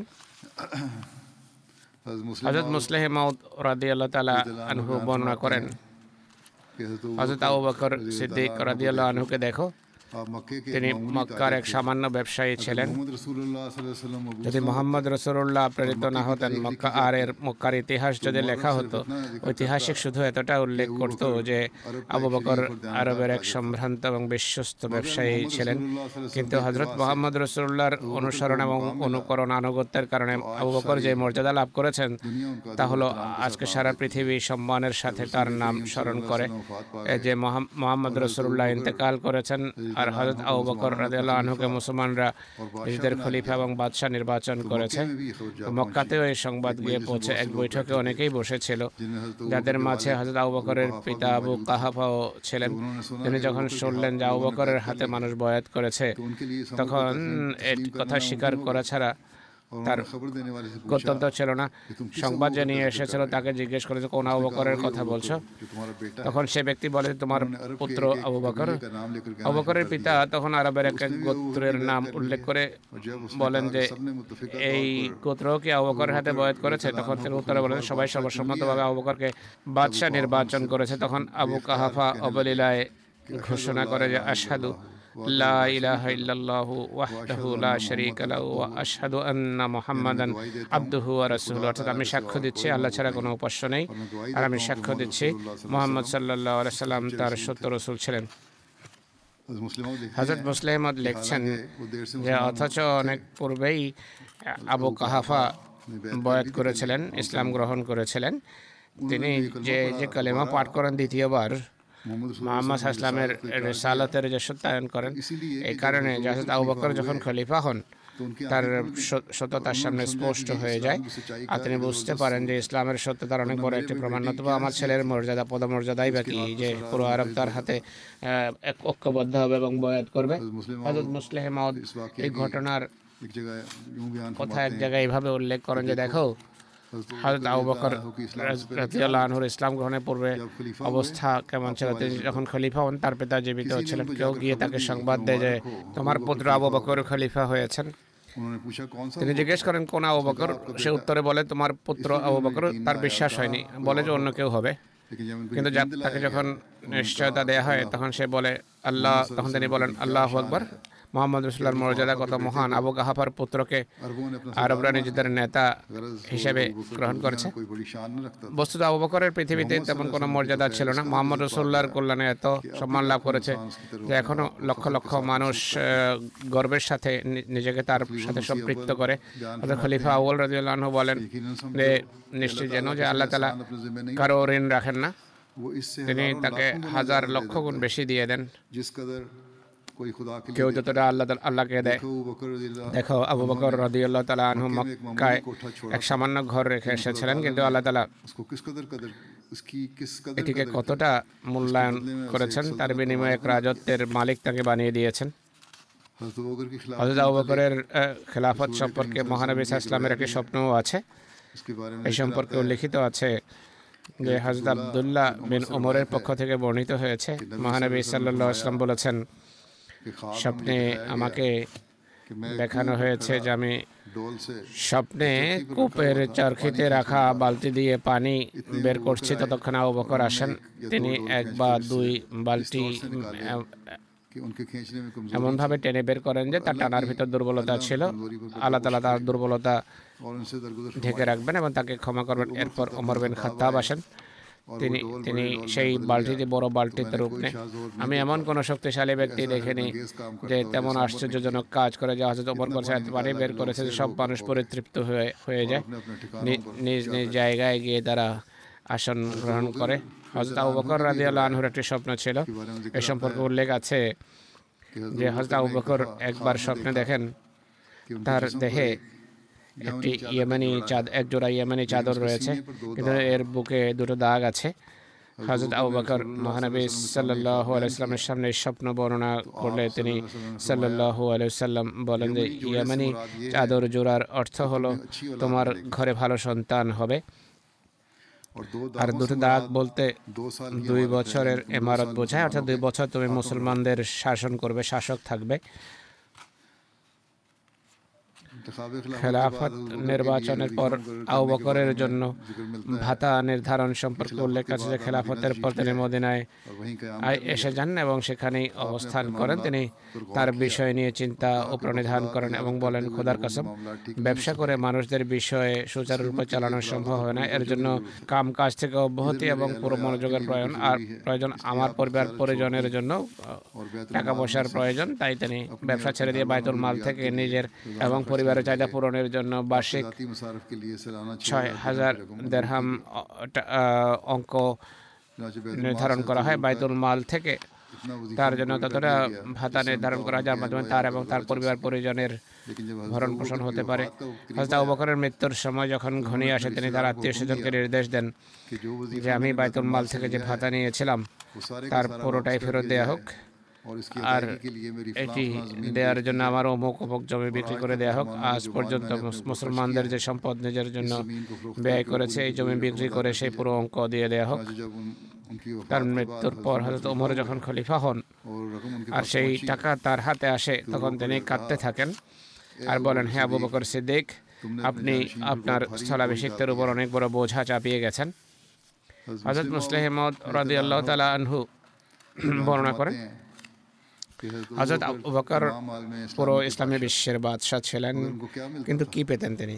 हज़रत मुस्लिम হযরত মুসলিহ মাউদ রাদিয়াল্লাহু তাআলা रज़ियल्लाहु আনহু अन्हु बयान বর্ণনা फरमाते করেন, हैं कि हज़रत अबू হযরত बकर আবু বকর रज़ियल्लाहु সিদ্দিক अन्हु को রাদিয়াল্লাহু देखो। আনহুকে দেখো, आप मक्के के एक তিনি मामूली মক্কার ताजिर এক थे। সামান্য ব্যবসায়ী अगर ছিলেন। मोहम्मद रसूलुल्लाह सल्लल्लाहु अलैहि वसल्लम मबऊस যদি ना মোহাম্মদ होते রসুল্লাহ और প্রেরিত मक्के না की হতেন, तारीख মক্কা लिखी আর जाती এর মক্কার ইতিহাস तो যদি मुबारक লেখা सिर्फ হতো, इतना जिक्र ঐতিহাসিক करता শুধু এতটা कि উল্লেখ अबू করত बकर যে अरब का আবু एक বকর शरीफ और दयानदार আরবের এক ताजिर था। সম্ভ্রান্ত এবং বিশ্বস্ত मगर ব্যবসায়ী मोहम्मद ছিলেন। रसूलुल्लाह सल्लल्लाहु अलैहि वसल्लम কিন্তু के হযরত इत्तिबा से মুহাম্মদ রসুল্লাহর अबू बकर को অনুসরণ वो এবং मुकाम मिला অনুকরণ আনুগত্যের কারণে जो आज আবু বকর सारी যে মর্যাদা লাভ করেছেন दुनिया उनका তা अदब और হলো एहतराम के साथ আজকে नाम সারা लेती है। পৃথিবী সম্মানের সাথে जब তার रसूल নাম करीम স্মরণ सल्लल्लाहु করে। अलैहि वसल्लम वफात पा এ गए যে মোহাম- মোহাম্মদ और हज़रत রসুল্লাহ अबू बकर ইন্তেকাল করেছেন আর रज़ियल्लाहु হযরত अन्हु को আবু বকর मुसलमानों का রাদিয়াল্লাহু আনহুকে खलीफा মুসলমানরা और बादशाह নিজেদের बना খলিফা दिया। এবং বাদশাহ নির্বাচন तो করেছে। मक्के में भी ये खबर जा তো पहुंची। মক্কাতেও এই সংবাদ एक গিয়ে मजलिस में পৌঁছে बहुत এক से लोग বৈঠকে बैठे थे অনেকেই বসেছিল, जिनमें हज़रत अबू যাদের बकर के মাঝে वालिद হযরত আবু अबू বকরের कुहाफा পিতা भी আবু मौजूद थे। কাহাফাও ছিলেন। जब उन्होंने सुना তিনি कि अबू যখন बकर के শুনলেন हाथ যে আবু लोगों ने বকরের बैत कर হাতে ली মানুষ है বয়াত করেছে, तो उनके लिए इस अमर को তখন तस्लीम এই तस्लीम কথা करना স্বীকার नामुमकिन করা होगा। ছাড়া और তার उन्होंने खबर देने वाले से पूछा গত্যন্তর ছিল না। कि तुम किस সংবাদ अबू যে बकर নিয়ে का जिक्र এসেছিল कर रहे তাকে हो? জিজ্ঞেস করেছে কোন उसने আবু कहा বকরের वही কথা अबू বলছো। बकर जो तुम्हारा बेटा है। তখন সে ব্যক্তি বলে যে তোমার उन्होंने अरब के পুত্র एक एक আবু বকর। कबीले का नाम लेकर कहना আবু शुरू বকরের कर পিতা दिया। তখন আরবের এক उसने এক भी अबू बकर গোত্রের की নাম बैत कर ली উল্লেখ है। করে और जब उसने বলেন कहा যে कि सबने मुत्तफिका এই तौर पर গোত্র কি আবু বকরের হাতে বয়াত করেছে, তখন তিনি উত্তরে বলেন সবাই সর্বসম্মতভাবে আবু বকরকে বাদশাহ নির্বাচন করেছে। তখন আবু কাহাফা অবলীলায় ঘোষণা করে যে আশহাদু লা ইলাহা ইল্লাল্লাহু ওয়াহদাহু লা শারীকা লাহু ওয়া আশহাদু আন্না মুহাম্মাদান আবদুহু ওয়া রাসূলুহু, অর্থাৎ আমি সাক্ষ্য দিচ্ছি আল্লাহ ছাড়া কোনো উপাস্য নেই, আর আমি সাক্ষ্য দিচ্ছি মুহাম্মদ সাল্লাল্লাহু আলাইহি সাল্লাম তার সত্য রাসূল ছিলেন। হযরত মুসলিম মাউদ লিখছেন যে অথচ অনেক পূর্বেই আবু কাহাফা বয়াত করেছিলেন, ইসলাম গ্রহণ করেছিলেন। তিনি যে যে কালেমা পাঠ করেন দ্বিতীয়বার, মুহাম্মদ ইসলামের রিসালাতের যে সত্যায়ন করেন, এই কারণে হযরত আবু বকর যখন খলিফা হন তার সত্যতার সামনে স্পষ্ট হয়ে যায় আর তিনি বুঝতে পারেন যে ইসলামের সত্যতার অনেক বড় একটি প্রমাণ। নতুবা আমার ছেলের মর্যাদা পদমর্যাদাই বা কি যে পুরো আরব তার হাতে এক ঐক্যবদ্ধ হবে এবং বয়াত করবে। হযরত মুসলিহ মাউদ এই ঘটনার কথা এক জায়গায় এইভাবে উল্লেখ করেন যে দেখো হযরত আবু বকর রাদিয়াল্লাহু আনহুর ইসলাম গ্রহণের পূর্বে অবস্থা কেমন ছিল। তিনি যখন খলিফা হন তার পিতা জীবিত ছিলেন। কেউ গিয়ে তাকে সংবাদ দেয় যে তোমার পুত্র আবু বকর খলিফা হয়েছেন। তিনি জিজ্ঞেস করেন কোন আবু বকর, সে উত্তরে বলে তোমার পুত্র আবু বকর। তার বিশ্বাস হয়নি, বলে যে অন্য কেউ হবে। কিন্তু তাকে যখন নিশ্চয়তা দেয়া হয় তখন সে বলে আল্লাহ, তখন তিনি বলেন আল্লাহু আকবার, মুহাম্মদ রাসূলুল্লাহর মর্যাদা কত মহান। আবু কাহাফার পুত্রকে আরবরা নিজেদের নেতা হিসেবে গ্রহণ করেছে। বস্তুত আবু বকরের পৃথিবীতে তেমন কোনো মর্যাদা ছিল না। মুহাম্মদ রাসূলুল্লাহর কল্যাণে এত সম্মান লাভ করেছে যে এখনো লক্ষ লক্ষ মানুষ গর্বের সাথে নিজেকে তার সাথে সম্পৃক্ত করে। হযরত খলিফা আউয়াল রাদিয়াল্লাহু আনহু বলেন যে নিশ্চিত যেন যে আল্লাহ তাআলা কারো ঋণ রাখেন না, তিনি তাকে হাজার লক্ষ গুণ বেশি দিয়ে দেন। কেউ যতটা আল্লাহ আল্লাহকে দেয়। দেখো আবু বকর রাদিয়াল্লাহু তাআলা আনহু মক্কায় এক সামান্য ঘর রেখে এসেছিলেন, কিন্তু আল্লাহ তাআলা এটিকে কতটা মূল্যায়ন করেছেন, তার বিনিময়ে এক রাজত্বের মালিক তাকে বানিয়ে দিয়েছেন। হযরত আবু বকরের খেলাফত সম্পর্কে মহানবী সাল্লাল্লাহু আলাইহি ওয়াসাল্লামের একটি স্বপ্নও আছে। এই সম্পর্কে উল্লেখিত আছে যে হযরত আব্দুল্লাহ বিন ওমরের পক্ষ থেকে বর্ণিত হয়েছে, মহানবী সাল্লাল্লাহু আলাইহি ওয়াসাল্লাম বলেছেন স্বপ্নে আমাকে দেখানো হয়েছে যে আমি স্বপ্নে কূপের চরখিতে রাখা বালতি দিয়ে পানি বের করছি, ততক্ষণে আবু বকর আসেন। তিনি এক বা দুই বালতি এমনভাবে টেনে বের করেন যে তার টানার ভিতর দুর্বলতা ছিল। আল্লাহ তাআলা তার দুর্বলতা ঢেকে রাখবেন এবং তাকে ক্ষমা করবেন। এরপর ওমর বিন খাত্তাব আসেন, তিনি তিনি সেই বালতিতে বড় বালতিতে রূপ নেয়। আমি এমন কোনো শক্তিশালী ব্যক্তি দেখিনি যে তেমন আশ্চর্যজনক কাজ করে যা হযরত ওমর করেছে, পানি বের করেছে যে সব মানুষ পরিতৃপ্ত হয়ে হয়ে যায়, নিজ নিজ জায়গায় গিয়ে তারা আসন গ্রহণ করে। হযরত আবু বকর রাদিয়াল্লাহু আনহুর একটি স্বপ্ন ছিল, এ সম্পর্কে উল্লেখ আছে যে হযরত আবু বকর একবার স্বপ্নে দেখেন তার দেহে একটি ইয়েমেনি চাঁদ এক জোড়া ইয়েমেনি চাদর রয়েছে, কিন্তু এর বুকে দুটো দাগ আছে। হযরত আবু বকর মহানবী সাল্লাল্লাহু আলাইহি ওয়াসাল্লামের সামনে স্বপ্ন বর্ণনা করলে তিনি সাল্লাল্লাহু আলাইহি ওয়াসাল্লাম বলেন যে ইয়েমেনি চাদর জোড়ার অর্থ হলো তোমার ঘরে ভালো সন্তান হবে, আর দুটো দাগ বলতে দুই বছরের ইমারত বোঝায়, অর্থাৎ দুই বছর তুমি মুসলমানদের শাসন করবে, শাসক থাকবে। খেলাফত নির্বাচনের পর আবু বকরের জন্য ভাতা নির্ধারণ সম্পর্কে উল্লেখ আছে যে খেলাফতের পর তিনি মদিনায় এসে যান এবং সেখানেই অবস্থান করেন। তিনি তার বিষয় নিয়ে চিন্তা ও প্রণিধান করেন এবং বলেন, খোদার কসম, ব্যবসা করে মানুষদের বিষয়ে সুচারুরূপে চালানো সম্ভব হয় না, এর জন্য কাম কাজ থেকে অব্যাহতি এবং পুরো মনোযোগের প্রয়োজন আর প্রয়োজন আমার পরিবার পরিজনের জন্য টাকা পয়সার প্রয়োজন। তাই তিনি ব্যবসা ছেড়ে দিয়ে বাইতুল মাল থেকে নিজের এবং পরিবারের চাহিদা পূরণের জন্য বার্ষিক ছয় হাজার দিরহাম অঙ্ক নির্ধারণ করা হয় বাইতুল মাল থেকে। তার জন্য ততটা ভাতা নির্ধারণ করা যার মাধ্যমে তার এবং তার পরিবার পরিজনের ভরণ পোষণ হতে পারে। হযরত আবু বকরের মৃত্যুর সময় যখন ঘনিয়ে আসে, তিনি তার আত্মীয় স্বজনকে নির্দেশ দেন যে আমি বাইতুল মাল থেকে যে ভাতা নিয়েছিলাম তার পুরোটাই ফেরত দেওয়া হোক, আর এটি দেওয়ার জন্য আমার অমুক অমুক জমি বিক্রি করে দেওয়া হোক। আজ পর্যন্ত মুসলমানদের যে সম্পদ নিজের জন্য ব্যয় করেছে এই জমি বিক্রি করে সেই পুরো অঙ্ক দিয়ে দেওয়া হোক। তার মৃত্যুর পর হযরত ওমর যখন খলিফা হন আর সেই টাকা তার হাতে আসে, তখন তিনি কাঁদতে থাকেন আর বলেন, হে আবু বকর সিদ্দিক, আপনি আপনার স্থলাভিষিক্তের উপর অনেক বড় বোঝা চাপিয়ে গেছেন। হযরত মুসলিম মাউদ রাদিয়াল্লাহু তাআলা আনহু বর্ণনা করেন, হযরত আবু বকর পুরো ইসলামী বিশ্বের বাদশা ছিলেন, কিন্তু কি পেতেন তিনি?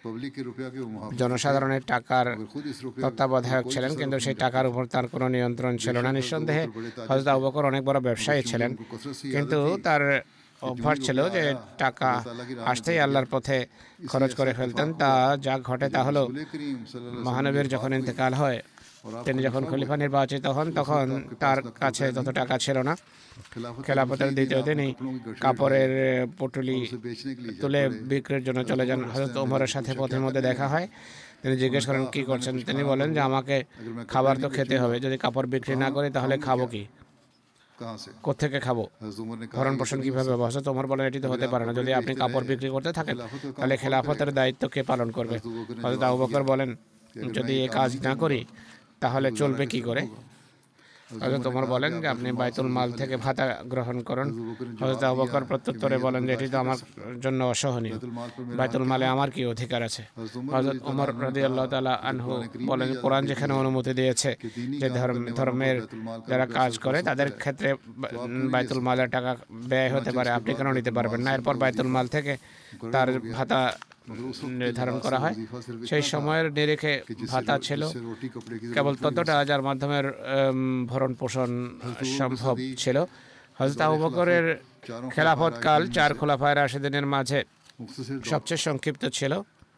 জনসাধারণের টাকার তত্ত্বাবধায়ক ছিলেন, কিন্তু সেই টাকার উপর তার কোনো নিয়ন্ত্রণ ছিল না। নিঃসন্দেহে হযরত আবু বকর অনেক বড় ব্যবসায়ী ছিলেন, কিন্তু তার অভ্যাস ছিল যে টাকা আসতেই আল্লাহর পথে খরচ করে ফেলতেন। তা যা ঘটে তা হলো, মহানবীর যখন ইন্তেকাল হয়, তিনি যখন খলিফা নির্বাচিত হন, তখন তার কাছে তত টাকা ছিল না। খেলাফতের দ্বিতীয় দিনই কাপড়ের পুটুলি তুলে বিক্রির জন্য চলে যান। হযরত ওমরের সাথে পথের মধ্যে দেখা হয়, তিনি জিজ্ঞেস করেন কি করছেন। তিনি বলেন যে আমাকে খাবার তো খেতে হবে, যদি কাপড় বিক্রি না করি তাহলে খাবো কি, কোত্থেকে খাবো, ভরণ পোষণ কিভাবে হবে? হযরত ওমর বলেন, এটি তো হতে পারে না, যদি আপনি কাপড় বিক্রি করতে থাকেন তাহলে খেলাফতের দায়িত্ব কে পালন করবে? হযরত আবু বকর বলেন, যদি এই কাজ না করি তাহলে চলবে কি করে? হযরত ওমর বলেন যে আপনি বাইতুল মাল থেকে ভাতা গ্রহণ করুন। হযরত আবু বকর প্রত্যুত্তরে বলেন যে এটি তো আমার জন্য অসহনীয়, বাইতুল মালে আমার কি অধিকার আছে? হযরত ওমর রাদিয়াল্লাহু তাআলা আনহু বলেন, কোরআন যেখানে অনুমতি দিয়েছে যে ধর্মের যারা কাজ করে তাদের ক্ষেত্রে বাইতুল মালের টাকা ব্যয় হতে পারে, আপনি কেন নিতে পারবেন না? এরপর বাইতুল মাল থেকে তার ভাতা নির্ধারণ করা হয়। সেই সময়ের নিরিখে ভাতা ছিল কেবল ততটা যার মাধ্যমে ভরণ পোষণ সম্ভব ছিল। হযরত আবু বকরের খেলাফতকাল চার খোলাফায়ে রাশিদিনের মাঝে সবচেয়ে সংক্ষিপ্ত ছিল,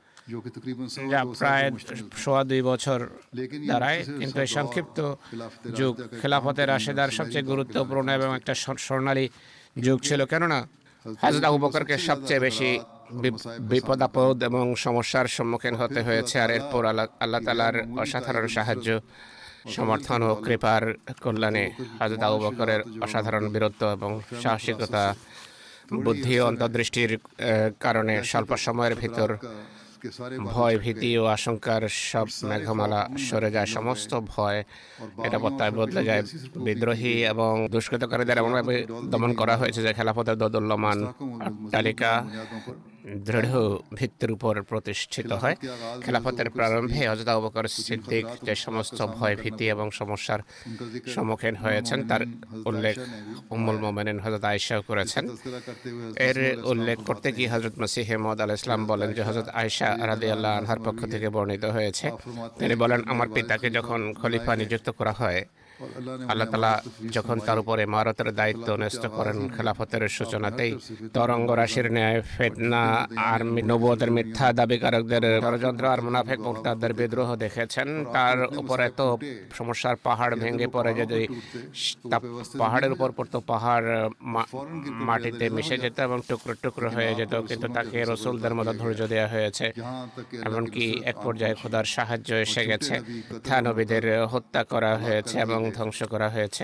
যা প্রায় সোয়া দুই বছর দাঁড়ায়, কিন্তু এই সংক্ষিপ্ত যুগ খেলাফতের রাশিদার সবচেয়ে গুরুত্বপূর্ণ এবং একটা স্বর্ণালী যুগ ছিল। কেননা হযরত আবু বকরকে সবচেয়ে বেশি বিপদ আপদ এবং সমস্যার সম্মুখীন হতে হয়েছে, আর এরপর আল্লাহ আল্লাহ তাআলার অসাধারণ সাহায্য, সমর্থন ও কৃপার কল্যাণে হযরত আবু বকরের অসাধারণ বীরত্ব এবং সাহসিকতা, বুদ্ধি ও অন্তর্দৃষ্টির কারণে স্বল্প সময়ের ভিতর ভয়, ভীতি ও আশঙ্কার সব মেঘমালা সরে যায়। সমস্ত ভয় নিরাপত্তায় বদলে যায়। বিদ্রোহী এবং দুষ্কৃতকারীদের এমনভাবে দমন করা হয়েছে যে খেলাফতের দোদুল্যমান অট্টালিকা দৃঢ় ভিত্তির উপর প্রতিষ্ঠিত হয়। খেলাফতের প্রারম্ভে হযরত আবু বকর সিদ্দিক যে সমস্ত ভয় ভীতি এবং সমস্যার সম্মুখীন হয়েছেন তার উল্লেখ উম্মুল মুমিনিন হযরত আয়েশা করেছেন। এর উল্লেখ করতে গিয়ে হযরত মসিহে মউদ আলাইহিস সালাম বলেন যে হযরত আয়েশা রাদিয়াল্লাহু আনহার পক্ষ থেকে বর্ণিত হয়েছে, তিনি বলেন, আমার পিতাকে যখন খলিফা নিযুক্ত করা হয়, আল্লাহ তাআলা যখন তার উপরে ইমারতের দায়িত্ব ন্যস্ত করেন, খেলাফতের সূচনাতেই তরঙ্গ রাশির ন্যায় ফিতনা আর নবুয়তের মিথ্যা দাবিকারকদের ষড়যন্ত্র আর মুনাফিক মুরতাদদের বিদ্রোহ দেখেছেন। তার উপর এত সমস্যার পাহাড় ভেঙে পড়ে যে যদি তা পাহাড়ের উপর পড়তো, পাহাড় মাটিতে মিশে যেত এবং টুকরো টুকরো হয়ে যেত, কিন্তু তাকে রসুলদের মতো ধৈর্য দেওয়া হয়েছে। এমনকি এক পর্যায়ে খোদার সাহায্য এসে গেছে, মিথ্যা নবীদের হত্যা করা হয়েছে এবং ধ্বংস করা হয়েছে,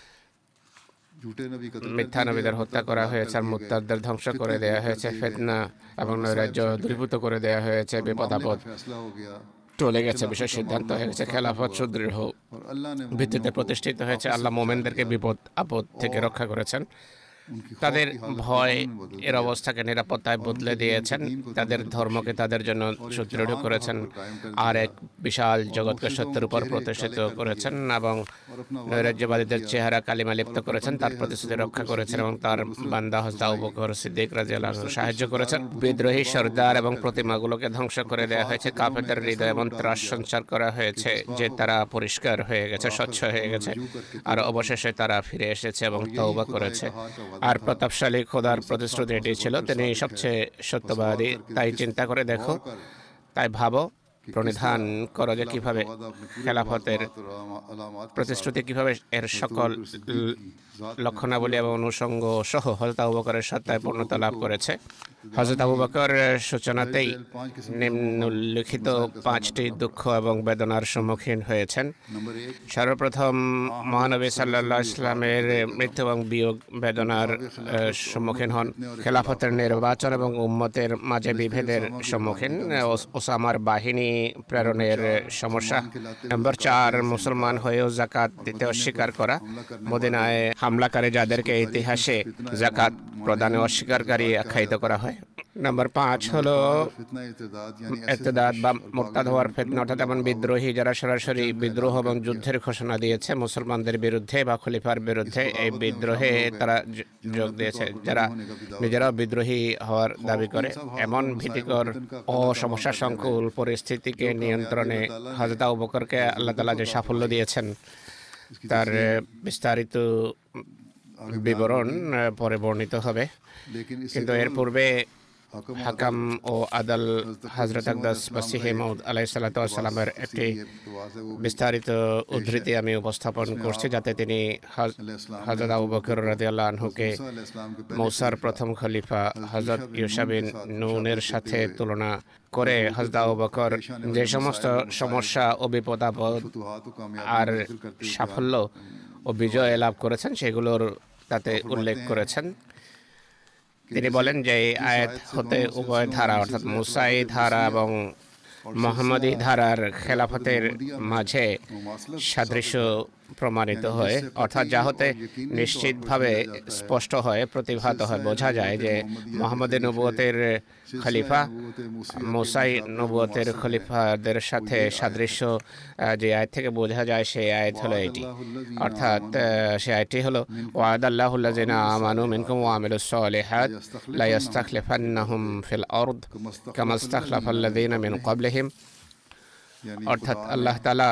মিথ্যা নবীদের হত্যা করা হয়েছে আর মুরতাদদের ধ্বংস করে দেওয়া হয়েছে, ফিতনা এবং নৈরাজ্য দূরীভূত করে দেওয়া হয়েছে, বিপদ আপদ চলে গেছে, বিশেষ সিদ্ধান্ত হয়ে গেছে, খেলাফত সুদৃঢ় ভিত্তিতে প্রতিষ্ঠিত হয়েছে। আল্লাহ মোমেনদেরকে বিপদ আপদ থেকে রক্ষা করেছেন, তাদের ভয় এর অবস্থাকে নিরাপত্তায় বদলে দিয়েছেন, তাদের ধর্মকে তাদের জন্য সুদৃঢ় করেছেন আর এক বিশাল জগৎকে সত্যের উপর প্রতিষ্ঠিত করেছেন এবং নৈরাজ্যবাদীদের চেহারা কালিমা লিপ্ত করেছেন, তার প্রতিশ্রুতি রক্ষা করেছেন এবং তার বান্দা হযরত আবু বকর সিদ্দিক রাদিয়াল্লাহু আনহু সাহায্য করেছেন। বিদ্রোহী সর্দার এবং প্রতিমাগুলোকে ধ্বংস করে দেওয়া হয়েছে, কাফেরদের হৃদয়ে এমন ত্রাস সঞ্চার করা হয়েছে যে তারা পরিষ্কার হয়ে গেছে, স্বচ্ছ হয়ে গেছে আর অবশেষে তারা ফিরে এসেছে এবং তওবা করেছে। আর প্রতাপশালী খোদার প্রতিশ্রুতি এটি ছিল, তিনি সবচেয়ে সত্যবাদী। তাই চিন্তা করে দেখো, তাই ভাবো, প্রণিধান করো যে কিভাবে খেলাফতের প্রতিশ্রুতি কিভাবে এর সকল লক্ষণাবলী এবং অনুষঙ্গ সহ হযরত আবু বকরের সত্তায় পূর্ণতা লাভ করেছে। হযরত আবু বকর সূচনাতেই নিম্নলিখিত পাঁচটি দুঃখ এবং বেদনার সম্মুখীন হয়েছেন। সর্বপ্রথম মহানবী সাল্লাল্লাহু আলাইহি ওয়াসাল্লামের মৃত্যু এবং বিয়োগ বেদনার সম্মুখীন হন, খেলাফতের নির্বাচন এবং উম্মতের মাঝে বিভেদের সম্মুখীন, ওসামার বাহিনী প্রেরণের সমস্যা, নম্বর চার মুসলমান হয়েও যাকাত দিতে অস্বীকার করা, মদিনায় হামলাকারী যাদেরকে ইতিহাসে যাকাত প্রদানে অস্বীকারী আখ্যায়িত করা হয়। নম্বর পাঁচ হলো ইরতিদাদ বা মুরতাদ হওয়ার ফিতনা, অর্থাৎ এমন বিদ্রোহী যারা সরাসরি বিদ্রোহ এবং যুদ্ধের ঘোষণা দিয়েছে মুসলমানদের বিরুদ্ধে বা খলিফার বিরুদ্ধে, এই বিদ্রোহে তারা যোগ দিয়েছে, যারা নিজেরাও বিদ্রোহী হওয়ার দাবি করে। এমন ভীতিকর ও সমস্যা সংকুল পরিস্থিতিকে নিয়ন্ত্রণে হযরত আবু বকরকে আল্লাহ তাআলা যে সাফল্য দিয়েছেন তার বিস্তারিত বিবরণ পরে বর্ণিত হবে, কিন্তু এর পূর্বে হাকাম ও আদাল হযরত আকদাস মসিহে মউদ আলাইহিস সালাতু ওয়াস সালামের একটি বিস্তারিত উদ্ধৃতি আমি উপস্থাপন করছি, যাতে তিনি হযরত আবু বকর রাদিয়াল্লাহু আনহুকে মূসার প্রথম খলিফা হযরত ইউশা বিন নুনের সাথে তুলনা করে হযরত আবু বকর যে সমস্ত সমস্যা ও বিপদ আপদ আর সাফল্য ও বিজয় লাভ করেছেন সেগুলোর তাতে উল্লেখ করেছেন। তিনি বলেন যে এই আয়াত হতে উভয় ধারা, অর্থাৎ মুসাই ধারা এবং মোহাম্মদী ধারার খেলাফতের মাঝে সাদৃশ্য প্রমাণিত হয়, অর্থাৎ যা হতে নিশ্চিতভাবে স্পষ্ট হয়, প্রতিভাত হয়, বোঝা যায় যে মোহাম্মদী নবুয়তের খলিফা মুসাই নবুয়তের খলিফাদের সাথে সাদৃশ্য যে আয়াত থেকে বোঝা যায় সেই আয়াত হলো এটি, অর্থাৎ সেই আয়াতটি হলো ওয়াদাল্লাহুল্লাযিনা আমানু মিনকুম ওয়া আমিলুস সালিহাত লা ইস্তাখলিফান্নাহুম ফিল আরদ কামা ইস্তাখলাফাল্লাযিনা মিন ক্বাবলিহিম, অর্থাৎ আল্লাহ তাআলা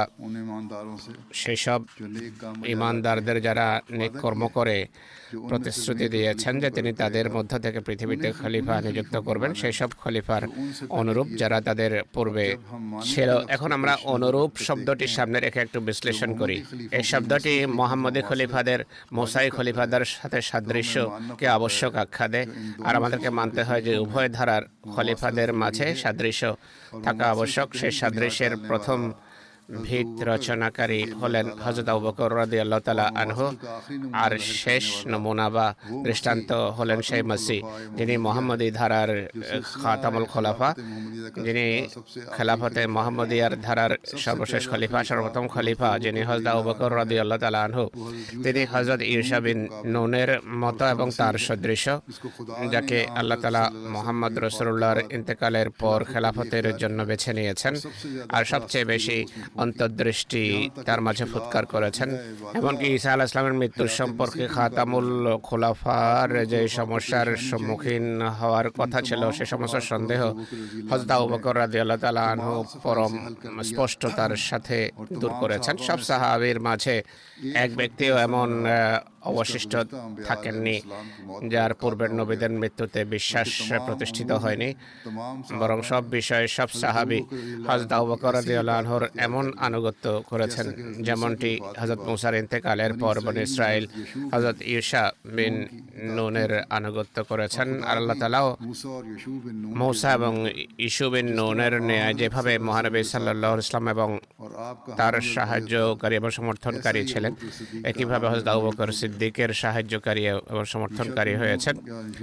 সেই সব ঈমানদারদের যারা নেক কর্ম করে প্রতিশ্রুতি দিয়েছেন যে তিনি তাদের মধ্য থেকে পৃথিবীতে খলিফা নিযুক্ত করবেন, সেই সব খলিফার অনুরূপ যারা তাদের পূর্বে ছিল। এখন আমরা অনুরূপ শব্দটি সামনে রেখে একটু বিশ্লেষণ করি। এই শব্দটি মোহাম্মদী খলিফাদের মুসাই খলিফাদের সাথে সাদৃশ্যকে আবশ্যক আখ্যা দেয়, আর আমাদেরকে মানতে হয় যে উভয় ধারার খলিফাদের মাঝে সাদৃশ্য থাকা আবশ্যক। সেই সাদৃশ্যের প্রথম ভিত রচনাকারী হলেন হযরত আবু বকর রাদিয়াল্লাহু তাআলা আনহু, আর শেষ নমুনা বা দৃষ্টান্ত হলেন সেই মসিহ যিনি মুহাম্মদী ধারার খাতামুল খোলাফা, যিনি খেলাফতে মুহাম্মদিয়ার ধারার সর্বশেষ খলিফা, সর্বপ্রথম খলিফা, যিনি হযরত আবু বকর রাদিয়াল্লাহু তাআলা আনহু। তিনি হযরত ঈসা বিন নুনের মতো এবং তার সদৃশ, যাকে আল্লাহ তাআলা মুহাম্মদ রাসূলুল্লাহর ইন্তেকালের পর খেলাফতের জন্য বেছে নিয়েছেন, আর সবচেয়ে বেশি অন্তর্দৃষ্টি তার মাঝে ফুৎকার করেছেন। এমনকি ঈসা আলাইহিস সালামের মৃত্যুর সম্পর্কে খাতামুল খোলাফার যে সমস্যার সম্মুখীন হওয়ার কথা ছিল, সে সমস্ত সন্দেহ হযরত আবু বকর রাদিয়াল্লাহু তাআলা আনহু পরম স্পষ্টতার সাথে দূর করেছেন। সব সাহাবীর মাঝে এক ব্যক্তিও এমন অবশিষ্ট থাকেননি যার পূর্বের নবীদের মৃত্যুতে বিশ্বাস প্রতিষ্ঠিত হয়নি, বরং সব বিষয়ে সব সাহাবী হযরত আবু বকর রাদিয়াল্লাহু আনহুর এমন আনুগত্য করেছেন, যেমনটি হযরত মুসার ইন্তেকালের পর বনী ইসরাইল হযরত ঈসা বিন নুনের আনুগত্য করেছেন। আর আল্লাহ তাআলাও মূসা এবং ঈসা বিন নুনের ন্যায় যেভাবে মহানবী সাল্লাল্লাহু আলাইহি ওয়াসাল্লাম এবং তার সাহায্যকারী এবং সমর্থনকারী ছিলেন, একইভাবে হযরত আবু বকর সিদ্দিকের সাহায্যকারী এবং সমর্থনকারী হয়েছেন।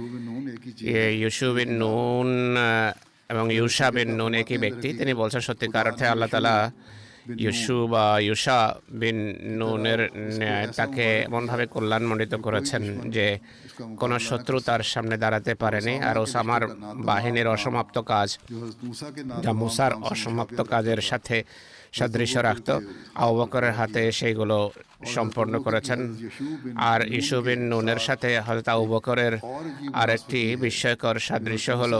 ইউসুফ বিন নুন এবং ইউসা বিন নুন একই ব্যক্তি। তিনি বলছেন, সত্যিকার অর্থে আল্লাহ তাআলা ইউসু বা ইউসা বিন নুনের ন্যায় তাকে এমনভাবে কল্যাণমণ্ডিত করেছেন যে কোনো শত্রু তার সামনে দাঁড়াতে পারেনি। আর ওসামার বাহিনীর অসমাপ্ত কাজ, যা মুসার অসমাপ্ত কাজের সাথে সাদৃশ্য রাখত, আবু বকরের হাতে সেইগুলো সম্পন্ন করেছেন। আর ইসু বিন নুনের সাথে হযরত আবু বকরের আরেকটি বিস্ময়কর সাদৃশ্য হলো,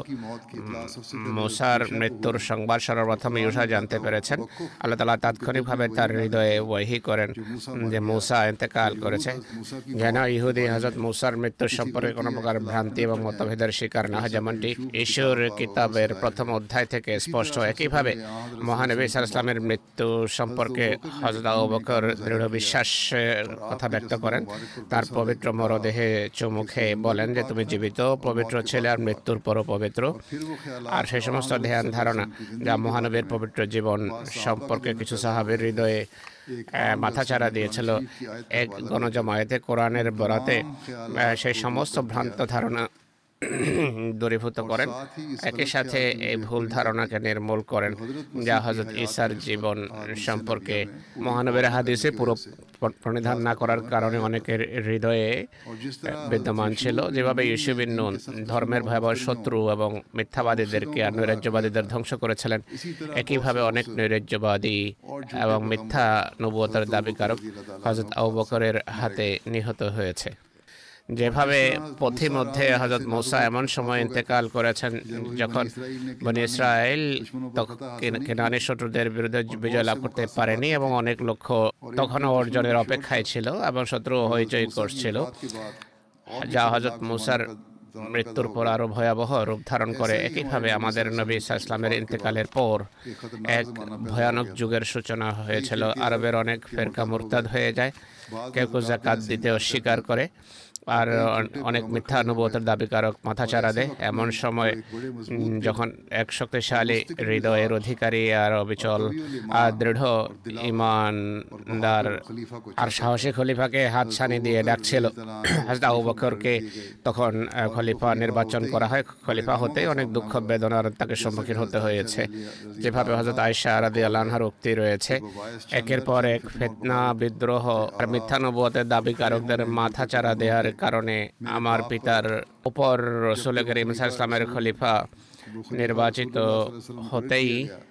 মুসার মৃত্যুর সংবাদ সর্বপ্রথম ইউসা জানতে পেরেছেন। আল্লাহ তাআলা তাৎক্ষণিকভাবে তার হৃদয়ে ওয়াহী করেন যে মুসা ইন্তেকাল করেছে, যেন ইহুদি হযরত মুসার মৃত্যুর সম্পর্কে কোনো প্রকার ভ্রান্তি এবং মতভেদের শিকার না হয়, যেমনটি ঈশ্বর কিতাবের প্রথম অধ্যায় থেকে স্পষ্ট। একইভাবে মহানবী সাল্লাল্লাহু আলাইহি ওয়াসাল্লামের মৃত্যু সম্পর্কে হযরত আবু বকর দৃঢ় বিশ্বাস কথা ব্যক্ত করেন। তার পবিত্র মরদেহে চুমু খেয়ে বলেন যে তুমি জীবিত পবিত্র ছেলে আর মৃত্যুর পরও পবিত্র। আর সেই সমস্ত ধ্যান ধারণা যা মহানবীর পবিত্র জীবন সম্পর্কে কিছু সাহাবীর হৃদয়ে মাথাচাড়া দিয়েছিল, এক গণজমায়েতে কোরআনের বরাতে সেই সমস্ত ভ্রান্ত ধারণা দূরীভূত করেন, একই সাথে এই ভুল ধারণাকে নির্মূল করেন যা হযরত ঈসার জীবন সম্পর্কে মহানবীর হাদিসে পুরো প্রণিধান না করার কারণে অনেকের হৃদয়ে বিদ্যমান ছিল। যেভাবে ইউসুফ বিন নুন ধর্মের ভয়াবহ শত্রু এবং মিথ্যাবাদীদেরকে আর নৈরাজ্যবাদীদের ধ্বংস করেছিলেন, একইভাবে অনেক নৈরাজ্যবাদী এবং মিথ্যা নবুয়তের দাবিকারক হযরত আবু বকরের হাতে নিহত হয়েছে। যেভাবে পথিমধ্যে হযরত মুসা এমন সময় ইন্তেকাল করেছেন যখন বনী ইসরাইল কেনানী শত্রুদের বিরুদ্ধে বিজয় লাভ করতে পারেনি এবং অনেক লক্ষ্য তখনও অর্জনের অপেক্ষায় ছিল এবং শত্রু হইচই করছিল, যা হযরত মুসার মৃত্যুর পর আরো ভয়াবহ রূপ ধারণ করে। একইভাবে আমাদের নবী সাল্লাল্লাহু আলাইহি ওয়াসাল্লামের ইন্তেকালের পর এক ভয়ানক যুগের সূচনা হয়েছিল। আরবের অনেক ফেরকা মুরতাদ হয়ে যায়, কেউ কেউ যাকাত দিতে অস্বীকার করে, আর অনেক মিথ্যা নবুয়তের দাবিকারক মাথাচাড়া দেয়। এমন সময় যখন এক শক্তিশালী হৃদয়ের অধিকারী আর অবিচল আর দৃঢ় ঈমানদার আর সাহসী খলিফাকে হাতছানি দিয়ে ডাকছিল, হযরত আবু বকরকে তখন খলিফা নির্বাচন করা হয়। খলিফা হতে অনেক দুঃখ বেদনার তাকে সম্মুখীন হতে হয়েছে। যেভাবে হযরত আয়েশা রাদিয়াল্লাহু আনহার উক্তি রয়েছে, একের পর এক ফিতনা, বিদ্রোহ আর মিথ্যা নবুয়তের দাবিকারকদের মাথাচাড়া দেওয়ার কারণে আমার পিতার উপর রাসূল করিম সাল্লাল্লাহু আলাইহি ওয়াসাল্লামের খলিফা নির্বাচিত হতেই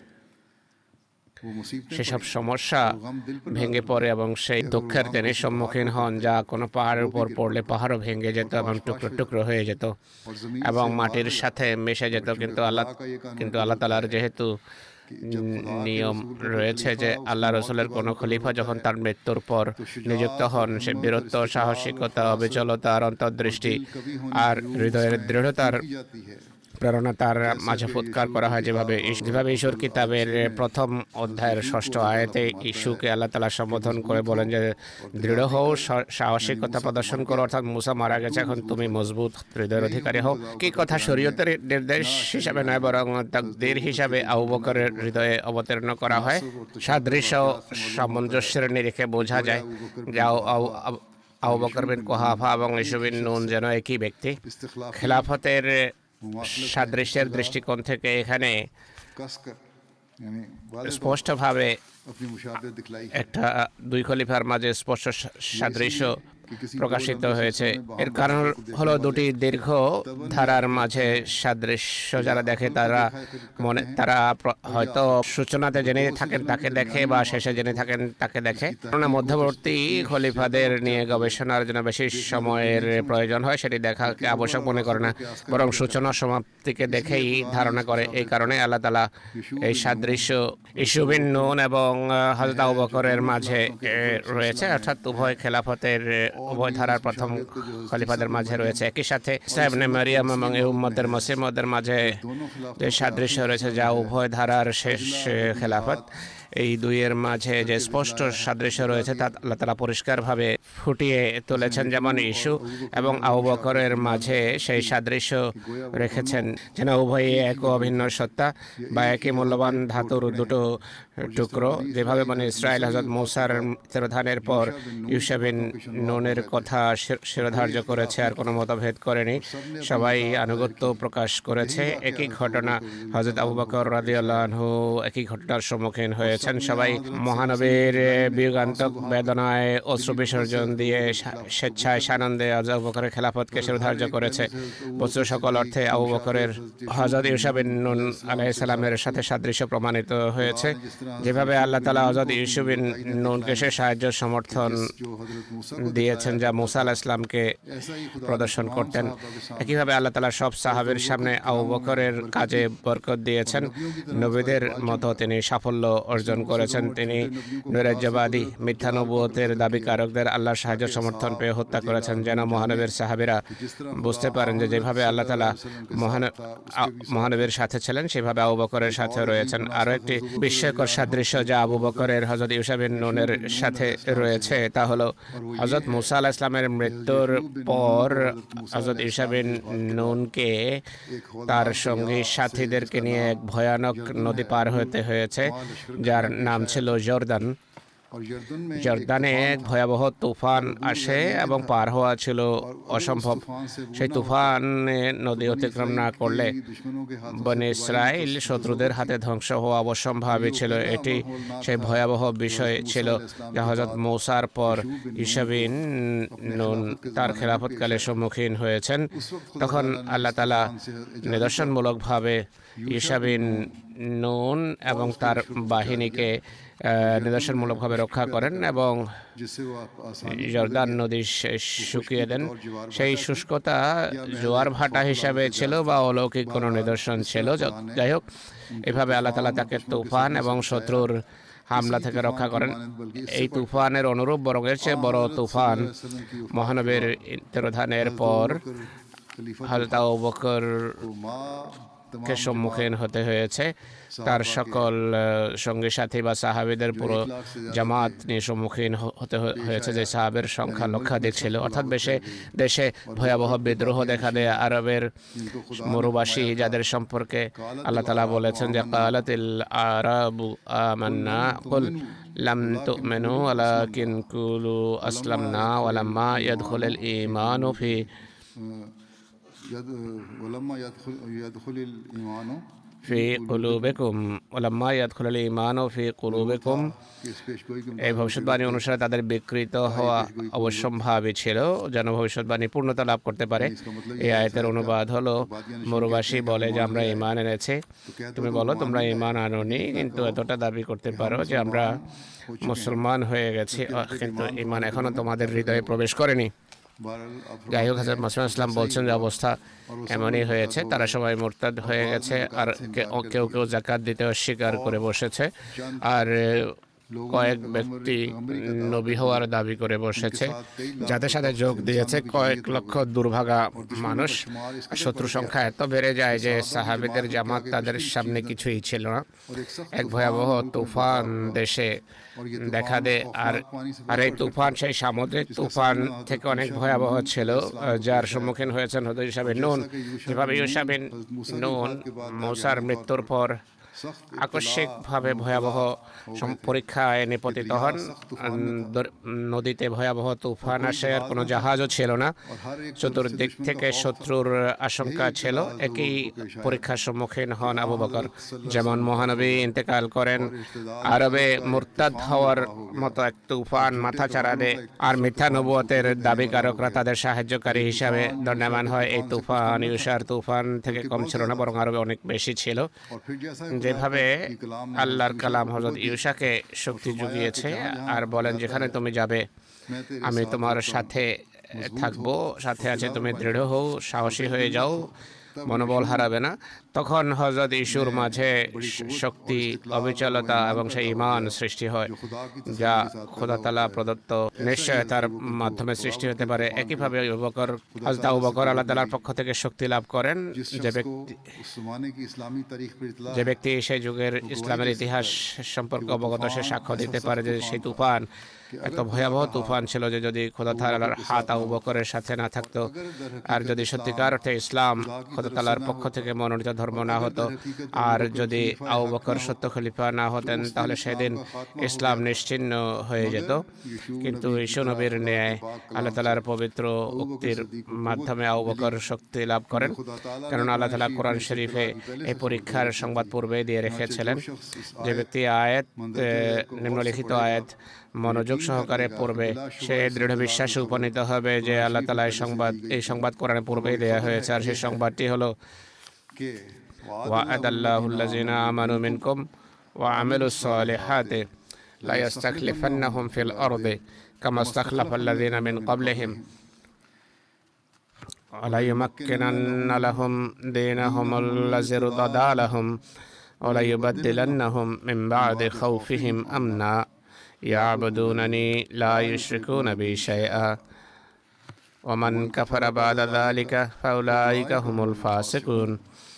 সেসব সমস্যা ভেঙে পড়ে এবং সেই দুঃখের তিনি সম্মুখীন হন, যা কোনো পাহাড়ের উপর পড়লে পাহাড়ও ভেঙে যেত এবং টুকরো টুকরো হয়ে যেত এবং মাটির সাথে মিশে যেত। কিন্তু আল্লাহ কিন্তু আল্লাহ তাআলার যেহেতু নিয়ম রয়েছে যে আল্লাহ রসুলের কোনো খলিফা যখন তার মৃত্যুর পর নিযুক্ত হন, সে বীরত্ব, সাহসিকতা, অবিচলতা আর অন্তর্দৃষ্টি আর হৃদয়ের দৃঢ়তার প্রেরণা তার মাঝে ফুৎকার করা হয়। যেভাবে যেভাবে ঈশ্বর কিতাবের প্রথম অধ্যায়ের ষষ্ঠ আয়াতে ইস্যুকে আল্লাহ তাআলা সম্বোধন করে বলেন যে দৃঢ় হও, সাহসিকতা প্রদর্শন করো, অর্থাৎ মুসা মারা গেছে, এখন তুমি মজবুত হৃদয়ের অধিকারী হও। কি কথা শরীয়তের নির্দেশ হিসাবে নয়, বরং তাকদীর হিসাবে আবু বকরের হৃদয়ে অবতীর্ণ করা হয়। সাদৃশ্য সামঞ্জস্যের নিরিখে বোঝা যায় যে আবু বকর বিন কুহাফা এবং ইসু বিন নুন যেন একই ব্যক্তি। খেলাফতের সাদৃশ্যের দৃষ্টিকোণ থেকে এখানে স্পষ্টভাবে একটা দুই খলিফার মাঝে স্পষ্ট সাদৃশ্য প্রকাশিত হয়েছে। এর কারণ হলো দুটি দীর্ঘ ধারার মাঝে সাদৃশ্য যারা দেখে তারা মনে তারা হয়তো সূচনাতে জেনে থাকেন তাকে দেখে বা শেষে জেনে থাকেন তাকে দেখে। কেননা মধ্যবর্তী খলিফাদের নিয়ে গবেষণার জন্য বেশি সময়ের প্রয়োজন হয়, সেটি দেখাকে আবশ্যক মনে করে না, বরং সূচনা সমাপ্তিকে দেখেই ধারণা করে। এই কারণে আল্লাহ তাআলা এই সাদৃশ্য ইসু বিন নুন এবং হযরত আবু বকরের মাঝে রয়েছে, অর্থাৎ উভয় খেলাফতের উভয় ধারার প্রথম খলিফাদের মাঝে রয়েছে। একই সাথে ঈসা ইবনে মারিয়াম এবং এই উম্মতের মুসলিমদের মাঝে যে সাদৃশ্য রয়েছে যা উভয় ধারার শেষ খেলাফত, এই দুইয়ের মাঝে যে স্পষ্ট সাদৃশ্য রয়েছে তা আল্লাহ তাআলা পরিষ্কারভাবে ফুটিয়ে তুলেছেন। যেমন ইস্যু এবং আবু বকরের মাঝে সেই সাদৃশ্য রেখেছেন যেন উভয়ই এক অভিন্ন সত্তা বা একই মূল্যবান ধাতুর দুটো টুকরো। যেভাবে মানে ইসরায়েল হযরত মূসার তিরোধানের পর ইউসা বিন নুনের কথা শিরোধার্য করেছে আর কোনো মতভেদ করেনি, সবাই আনুগত্য প্রকাশ করেছে। একই ঘটনা হযরত আবু বকর রাদিয়াল্লাহু আনহু একই ঘটনার সম্মুখীন হয়েছে। সবাই মহানবীর বিয়োগান্তক বেদনায় অশ্রু বিসর্জন দিয়ে স্বেচ্ছায় সানন্দে আবু বকরের খেলাফতকে শিরোধার্য করেছে। বস্তু সকল অর্থে আবু বকরের হযরত ইউসা বিন নুন আলাইহিস সালামের সাথে সাদৃশ্য প্রমাণিত হয়েছে। যেভাবে আল্লাহ তাআলা হযরত ইউসা বিন নুনকে সে সাহায্য সমর্থন দিয়েছেন যা মুসা আলাইহিস সালামকে প্রদর্শন করতেন, একইভাবে আল্লাহ তাআলা সব সাহাবীর সামনে আবু বকরের কাজে বরকত দিয়েছেন। নবীদের মতো তিনি সাফল্য অর্জন করেছেন। তিনি নৈরাজ্যবাদী মিথ্যা নবুয়তের দাবিকারকদের আল্লাহর সাহায্য সমর্থন পেয়ে হত্যা করেছেন, যেন মহানবীর সাহাবীরা বুঝতে পারেন যে যেভাবে আল্লাহ তাআলা মহানবীর সাথে ছিলেন সেভাবে আবু বকরের সাথে রয়েছেন। আরও একটি বিস্ময়কর সাদৃশ্য যা আবু বকরের হযরত ইউসা বিন নুনের সাথে রয়েছে তা হলো হযরত মুসা আলাইহিস সালামের মৃত্যুর পর হযরত ইউসা বিন নুনকে তার সঙ্গী সাথীদেরকে নিয়ে এক ভয়ানক নদী পার হতে হয়েছে যার নাম ছিল জর্দান। জর্দানে এক ভয়াবহ তুফান আসে এবং পার হওয়া ছিল অসম্ভব। সেই তুফানে নদী অতিক্রম না করলে বনী ইসরাইল শত্রুদের হাতে ধ্বংস হওয়া অবশ্যম্ভাবী ছিল। এটি সেই ভয়াবহ বিষয় ছিল যা হযরত মূসার পর ইউসা বিন নুন তার খেলাফতকালে সম্মুখীন হয়েছেন। তখন আল্লাহ তাআলা নিদর্শনমূলকভাবে ইউসা বিন নুন এবং তার বাহিনীকে নিদর্শনমূলকভাবে রক্ষা করেন এবং জর্দান নদী শুকিয়ে দেন। সেই শুষ্কতা জোয়ার ভাটা হিসাবে ছিল বা অলৌকিক কোনো নিদর্শন ছিল। যাই হোক, এভাবে আল্লাহ তাআলা তাকে তুফান এবং শত্রুর হামলা থেকে রক্ষা করেন। এই তুফানের অনুরূপ বরং এর চেয়ে বড় তুফান মহানবীর তিরোধানের পর হযরত আবু বকর কে সম্মুখীন হতে হয়েছে। তার সকল সঙ্গী সাথী বা সাহাবীদের পুরো জামাত নিয়ে সম্মুখীন হতে হয়েছে, যে সাহাবের সংখ্যা লক্ষাধিক ছিল। অর্থাৎ দেশে দেশে ভয়াবহ বিদ্রোহ দেখা দেয় আরবের মরুবাসী, যাদের সম্পর্কে আল্লাহ তাআলা বলেছেন যে কালাতিল আরাবু আমান্না কুল লাম তুমিনু ওয়ালাকিন কুলু আসলামনা ওয়ালাম্মা ইয়াদখুলুল ঈমানু ফি ফি কুলুবিকুম ওয়ালাম্মা ইয়াদখুলুল ঈমানু ফি কুলুবিকুম। এই ভবিষ্যৎবাণী অনুসারে তাদের বিকৃত হওয়া অবশ্যম্ভাবী ছিল যেন ভবিষ্যৎবাণী পূর্ণতা লাভ করতে পারে। এই আয়াতের অনুবাদ হলো, মরুবাসী বলে যে আমরা ঈমান এনেছি, তুমি বলো তোমরা ঈমান আনোনি, কিন্তু এতটা দাবি করতে পারো যে আমরা মুসলমান হয়ে গেছি, কিন্তু ঈমান এখনো তোমাদের হৃদয়ে প্রবেশ করেনি। যাই হোক, হযরত মুসা ইসলাম বলছেন যে অবস্থা এমনই হয়েছে, তারা সবাই মুরতাদ হয়ে গেছে আর কেউ কেউ যাকাত দিতে অস্বীকার করে বসেছে। আর কয়েক ব্যক্তি নবী হওয়ার দাবি করে বসেছে, যাদের সাথে যোগ দিয়েছে কয়েক লক্ষ দুর্ভাগা মানুষ। শত্রু সংখ্যা এত বেড়ে যায় যে সাহাবীদের জামাত তাদের সামনে কিছুই ছিল না। এক ভয়াবহ তুফান দেশে দেখা দেয়, আর আর এই তুফান সেই সামুদ্রিক তুফান থেকে অনেক ভয়াবহ ছিল, যার সম্মুখীন হয়েছেন হযরত ইউসা বিন নুন। যেভাবে ইউসা বিন নুন মূসার মৃত্যুর পর আকস্মিকভাবে ভয়াবহ পরীক্ষায় নিপতিত হন, নদীতে ভয়াবহ তুফান আসে, আর কোনো জাহাজও ছিল না, চতুর্দিক থেকে শত্রুর আশঙ্কা ছিল। একই পরীক্ষার সম্মুখীন হন আবু বকর। যেমন মহানবী ইন্তেকাল করেন, আরবে মুরতাদ হওয়ার মতো এক তুফান মাথা চাড়া দেয়, আর মিথ্যা নবুয়তের দাবিকারকরা তাদের সাহায্যকারী হিসাবে দণ্ডায়মান হয়। এই তুফান ইউসার তুফান থেকে কম ছিল না, বরং আরবে অনেক বেশি ছিল। যেভাবে আল্লাহর কালাম হযরত ইউসাকে শক্তি জুগিয়েছে আর বলেন, যেখানে তুমি যাবে আমি তোমার সাথে থাকবো, সাথে আছে, তুমি দৃঢ় হও, সাহসী হয়ে যাও, মনোবল হারাবে না। তখন হযরত ইসুর মাঝে শক্তি, অবিচলতা এবং সেই ঈমান সৃষ্টি হয়, যা খোদা তাআলা প্রদত্ত নিশ্চয়তার মাধ্যমে সৃষ্টি হতে পারে। একইভাবে আবু বকর হযরত আবু বকর আল্লাহ তাআলার পক্ষ থেকে শক্তি লাভ করেন। যে ব্যক্তি যে ব্যক্তি সেই যুগের ইসলামের ইতিহাস সম্পর্কে অবগত, সে সাক্ষ্য দিতে পারে যে সেই তুফান এত ভয়াবহ তুফান ছিল যে যদি খোদা তাআলার হাত আবু বকরের সাথে না থাকতো, আর যদি সত্যিকার অর্থে ইসলাম খোদা তাআলার পক্ষ থেকে মনোনীত ধর্ম না হতো, আর যদি আবু বকর সত্য খলিফা না হতেন, তাহলে সেদিন ইসলাম নিশ্চিহ্ন হয়ে যেত। কিন্তু ঈসা নবীর ন্যায় আল্লাহ তাআলার পবিত্র উক্তির মাধ্যমে আবু বকর শক্তি লাভ করেন, কেননা আল্লাহ তাআলা কোরআন শরীফে এই পরীক্ষার সংবাদ পূর্বে দিয়ে রেখেছিলেন। যে ব্যক্তি আয়াত নিম্নলিখিত আয়াত মনোযোগ সহকারে পড়বে, সে দৃঢ় বিশ্বাসে উপনীত হবে যে আল্লাহ তাআলা এই সংবাদ এই সংবাদ কোরআনে পূর্বেই দেয়া হয়েছে। আর সেই সংবাদটি হলো, ওয়া'আদাল্লাহুল্লাযিনা আমানু মিনকুম ওয়া আমিলুস সালিহাতি লা ইস্তাখলিফান্নাহুম ফিল আরদি কামা ইস্তাখলাফাল্লাযিনা মিন ক্বাবলিহিম ওয়া লা ইউমাক্কিনান্না লাহুম দীনাহুমুল্লাযী ইরতাদা লাহুম ওয়া লা ইউবাদদিলান্নাহুম মিন বা'দি খাউফিহিম আমনা ইয়া'বুদুনানি লা ইউশরিকুনা বি শাইআ ওয়া মান কাফারা বা'দা যালিকা ফাউলাইকা হুমুল ফাসিকুন।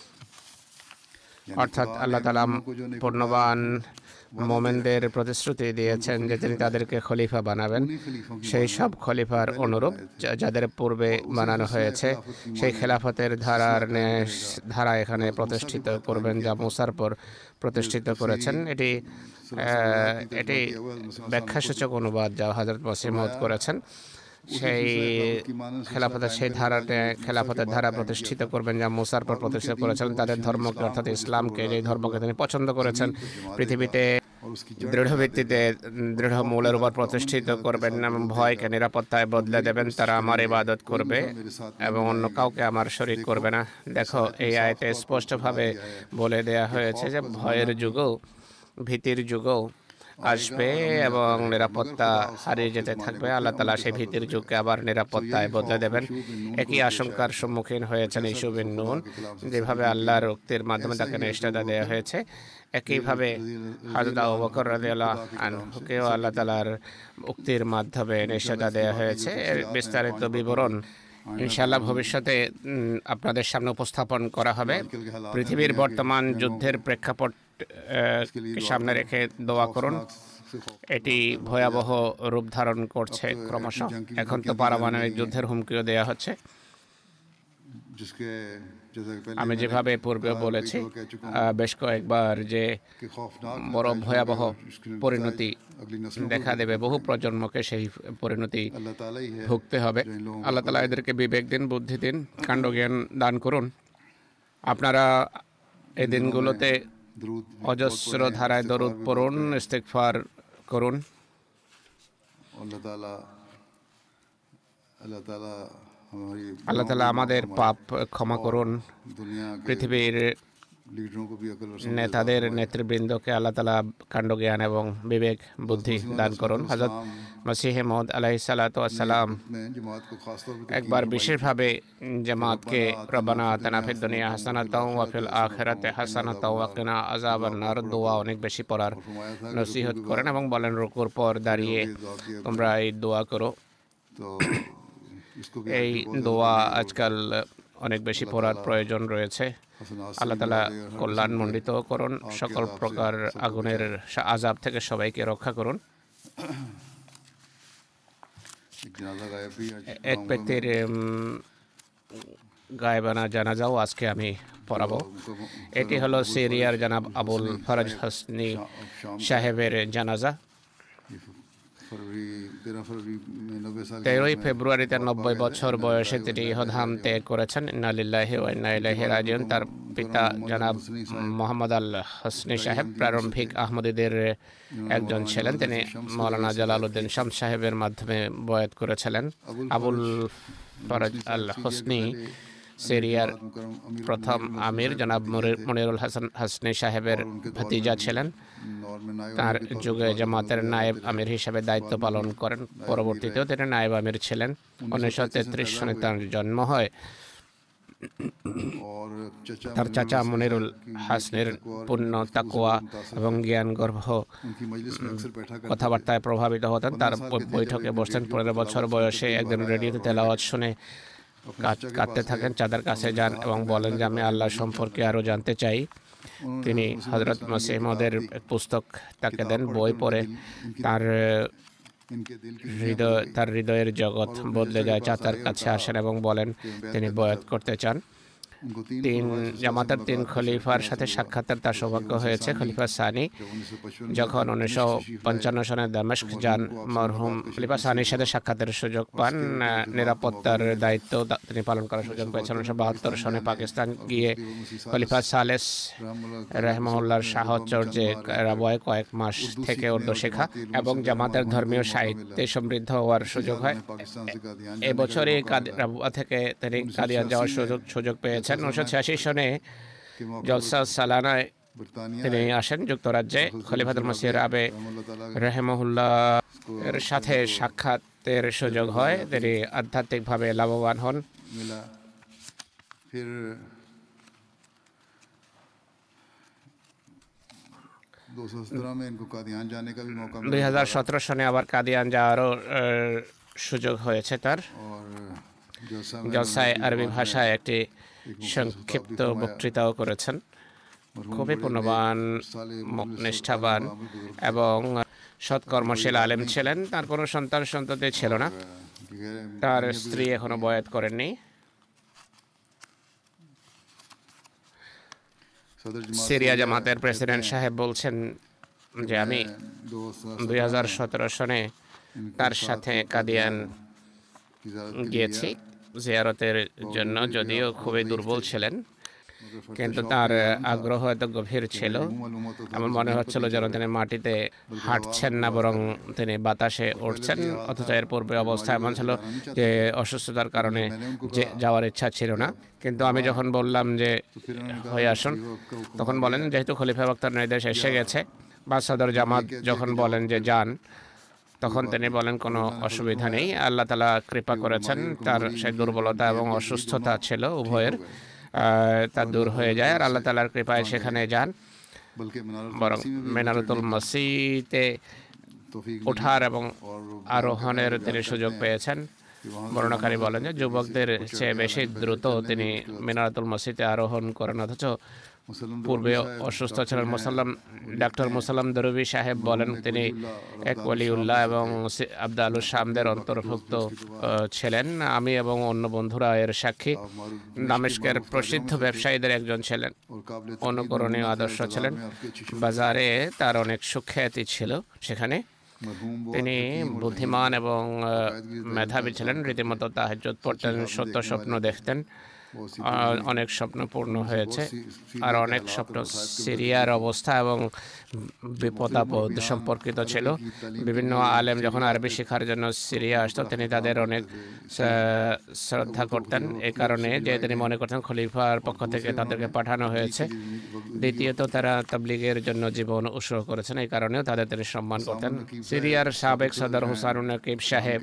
অর্থাৎ আল্লাহ তাআলা পূর্ণবান মোমেনদের প্রতিশ্রুতি দিয়েছেন যে তিনি তাদেরকে খলিফা বানাবেন, সেই সব খলিফার অনুরূপ যাদের পূর্বে বানানো হয়েছে। সেই খেলাফতের ধারার ধারা এখানে প্রতিষ্ঠিত করবেন, যা মুসার পর প্রতিষ্ঠিত করেছেন। এটি এটি ব্যাখ্যাসূচক অনুবাদ যা হযরত মসিহ মাউদ করেছেন। সেই খেলাফতের সেই ধারাতে খেলাফতের ধারা প্রতিষ্ঠিত করবেন যা মুসার পর প্রতিষ্ঠিত করেছেন। তাদের ধর্মকে অর্থাৎ ইসলামকে, যে ধর্মকে তিনি পছন্দ করেছেন, পৃথিবীতে দৃঢ় ভিত্তিতে দৃঢ় মূলের উপর প্রতিষ্ঠিত করবেন এবং ভয়কে নিরাপত্তায় বদলে দেবেন। তারা আমার ইবাদত করবে এবং অন্য কাউকে আমার শরীক করবে না। দেখো, এই আয়াতে স্পষ্টভাবে বলে দেয়া হয়েছে যে ভয়ের যুগও, ভীতির যুগও আসবে এবং নিরাপত্তা হারিয়ে যেতে থাকবে। আল্লাহ তাআলা সেই ভীতির যুগকে আবার নিরাপত্তায় বদলে দেবেন। একই আশঙ্কার সম্মুখীন হয়েছেন ঈসা বিন নুন। যেভাবে আল্লাহর উক্তির মাধ্যমে তাকে নিশ্চয়তা দেওয়া হয়েছে, একইভাবে হযরত আবু বকর রাদিয়াল্লাহু আনহুকেও আল্লাহ তাআলার উক্তির মাধ্যমে নিশ্চয়তা দেওয়া হয়েছে। এর বিস্তারিত বিবরণ ইনশাআল্লাহ ভবিষ্যতে আপনাদের সামনে উপস্থাপন করা হবে। পৃথিবীর বর্তমান যুদ্ধের প্রেক্ষাপট সামনে রেখে দোয়া করুন। এটি ভয়াবহ রূপ ধারণ করছে ক্রমশ। এখন তো পারমাণবিক যুদ্ধের হুমকিও দেওয়া হচ্ছে। আমি যেভাবে পূর্বে বলেছি বেশ কয়েকবার যে বড় ভয়াবহ পরিণতি দেখা দেবে, বহু প্রজন্মকে সেই পরিণতি ভুগতে হবে। আল্লাহ তাআলা এদেরকে বিবেক দিন, বুদ্ধি দিন, কাণ্ডজ্ঞান দান করুন। আপনারা এই দিনগুলোতে অজস্র ধারায় দরুদ পড়ুন, ইস্তিগফার করুন। আল্লাহ তাআলা আমাদের পাপ ক্ষমা করুন। পৃথিবীর लीडरों को भी अकल और समझ নেতাদের নেতৃবৃন্দকে আল্লাহ তাআলা কাণ্ডজ্ঞান এবং বিবেক বুদ্ধি দান করুন। হযরত মসিহ মউদ আলাইহিস সালাতু ওয়াস সালাম में जमात को खास तौर पर একবার বিশেষভাবে জামাতকে রব্বানা আতিনা ফিদ দুনিয়া হাসানাতাও ওয়া ফিল আখিরাতি হাসানাতাও ওয়া কিনা আযাবান নার দোয়া অনেক বেশি পড়ার নসিহত করেন এবং বলেন রুকুর পর দাঁড়িয়ে তোমরা এই দোয়া করো। तो इसको भी এই দোয়া আজকাল অনেক বেশি পড়ার প্রয়োজন রয়েছে। আল্লাহ তাআলা কল্যাণমণ্ডিত করুন, সকল প্রকার আগুনের আযাব থেকে সবাইকে রক্ষা করুন। एक जनाजा गायब भी आज এক ব্যক্তির উম, গায়েবানা জানাজাও আজকে আমি পড়াবো। এটি হলো সিরিয়ার জনাব আবুল ফরজ হাসনি সাহেবের জানাজা। फरवरी तेरह फरवरी में नब्बे साल की তেরোই ফেব্রুয়ারিতে নব্বই বছর বয়সে তিনি ইহধাম ত্যাগ করেছেন। ইন্না লিল্লাহি ওয়া ইন্না ইলাইহি রাজিউন। তার পিতা জনাব মোহাম্মদ আল হাসনি সাহেব প্রারম্ভিক আহমদীদের একজন ছিলেন। তিনি মৌলানা জালালউদ্দিন শামস সাহেবের মাধ্যমে বয়াত করেছিলেন। আবুল ফরজ আল হাসনি সিরিয়ার প্রথম আমির জনাব মনিরুল হাসান হাসনি সাহেবের ভাতিজা ছিলেন। और में नायब তার যুগে জামাতের নায়েব আমির হিসেবে দায়িত্ব পালন করেন। পরবর্তীতেও তিনি নায়েব আমির ছিলেন। উনিশশো তেত্রিশ সনে তার জন্ম হয়। और चचा তার চাচা মনিরুল হাসনির পূর্ণ তাকওয়া এবং জ্ঞান গর্ভ उनकी मजलिस में अक्सर बैठा कर কথাবার্তায় প্রভাবিত হতেন। তার বৈঠকে বসতেন। পনেরো বছর বয়সে একদিন রেডিওতে তেলাওয়াত শুনে কাঁদ- কাঁদতে থাকেন। চাঁদের কাছে যান এবং বলেন যে আমি আল্লাহ সম্পর্কে আরও জানতে চাই। তিনি হযরত মসিহ মউদের এক পুস্তক তাকে দেন। বই পড়ে তার इनके दिल की হৃদয় তার হৃদয়ের জগৎ বদলে যায়। চাচার কাছে আসেন এবং বলেন তিনি বয়াত করতে চান। उनको तीन তিন জামাতের তিন খলিফার সাথে সাক্ষাতের তার সৌভাগ্য হয়েছে। খলিফা সানি उन्नीस सौ पचपन যখন উনিশশো পঞ্চান্ন সনে দামেস্ক যান, মরহুম খলিফা সানির সাথে সাক্ষাতের সুযোগ পান। আহ, নিরাপত্তার দায়িত্ব তা- তিনি পালন করার সুযোগ পেয়েছেন। উনিশশো বাহাত্তর সনে পাকিস্তান গিয়ে খলিফা সালেস রহমউল্লাহর সাহচর্যে রাবয়ে কয়েক মাস থেকে উর্দু শেখা এবং জামাতের ধর্মীয় সাহিত্যে সমৃদ্ধ হওয়ার সুযোগ হয়। पाकिस्तान से कादियान এবছরই রাবুয়া থেকে তিনি কাদিয়ান যাওয়ার সুযোগ সুযোগ পেয়েছেন। উনিশশো ছিয়াশি সনে के मौके জলসা সালানায় बरतानिया তিনি আসেন যুক্তরাজ্যে। খলিফাতুল মসিহ রাবে अल्लाह ताला রহমহুল্লাহ এর সাথে সাক্ষাতের সুযোগ হয়। তিনি আধ্যাত্মিকভাবে লাভবান হন। मिला। फिर दो सौ सत्रह में इनको कादियान जाने का भी मौका দুই मिला হাজার সতেরো সনে আবার কাদিয়ান যাওয়ারও আহ, সুযোগ হয়েছে তার। और जलसा में জলসায় আরবি ভাষায় একটি সংক্ষিপ্ত বক্তৃতাও করেছেন। খুবই পূর্ণবান, ম- নিষ্ঠাবান এবং সৎকর্মশীল আলেম ছিলেন। তার কোনো সন্তান সন্ততি ছিল না। তার স্ত্রী এখনো বয়াত করেননি। सदर जमात সিরিয়া জামাতের প্রেসিডেন্ট সাহেব বলছেন যে আমি दो দুই হাজার সতেরো সনে তার সাথে কাদিয়ান की ज़्यादा গিয়েছি জিয়ারতের জন্য, যদিও খুবই দুর্বল ছিলেন, কিন্তু তার আগ্রহ এত গভীর ছিল। আমার মনে হচ্ছিল যেন তিনি মাটিতে হাঁটছেন না, বরং তিনি বাতাসে উঠছেন। অথচ এর পূর্বে অবস্থা এমন ছিল যে অসুস্থতার কারণে যে যাওয়ার ইচ্ছা ছিল না। কিন্তু আমি যখন বললাম যে হয়ে আসুন, তখন বলেন যেহেতু খলিফা বক্তার নির্দেশ এসে গেছে, বা সদর জামাত যখন বলেন যে যান, তখন তিনি বলেন কোনো অসুবিধা নেই। আল্লাহ তাআলা কৃপা করেছেন। তার সেই দুর্বলতা এবং অসুস্থতা ছিল উভয়ের, আহ, তা দূর হয়ে যায়। আর আল্লাহ তাআলার কৃপায় সেখানে যান। बल्कि मनारुल বরং মেনারতুল মসজিদে तौफीक ওঠার এবং আরোহণের তিনি সুযোগ পেয়েছেন। বর্ণনাকারী বলেন যে যুবকদের চেয়ে বেশি দ্রুত তিনি মিনারাতুল মসজিদে আরোহণ করেন। অথচ मुसल्लम পূর্বে অসুস্থ ছিলেন। মুসাল্লাম ডাক্তার মুসাল্লাম দরবি সাহেব বলেন তিনি এক ওলিউল্লাহ এবং সি- আবদালু শামদের অন্তর্ভুক্ত আহ, ছিলেন। আমি এবং অন্য বন্ধুরা এর সাক্ষী। দামেস্কের প্রসিদ্ধ ব্যবসায়ীদের একজন ছিলেন, और काबिल অনুকরণীয় আদর্শ ছিলেন। বাজারে তার অনেক সুখ্যাতি ছিল সেখানে। मरहूम वो তিনি বুদ্ধিমান এবং আহ, মেধাবী ছিলেন। রীতিমতো তাহাজ্জুদ পড়তেন, সত্য স্বপ্ন দেখতেন অনেক স্বপ্ন পূর্ণ হয়েছে আর অনেক স্বপ্ন সিরিয়ার অবস্থা এবং বিপদাপদ সম্পর্কিত ছিল। বিভিন্ন আলেম যখন আরবি শেখার জন্য সিরিয়া আসতো তিনি তাদের অনেক শ্রদ্ধা করতেন এই কারণে যে তিনি মনে করতেন খলিফার পক্ষ থেকে তাদেরকে পাঠানো হয়েছে। দ্বিতীয়ত তারা তাবলিগের জন্য জীবন উৎসর্গ করেছেন এই কারণেও তাদের তিনি সম্মান করতেন। সিরিয়ার সাবেক সদর হুসানুন নকিব সাহেব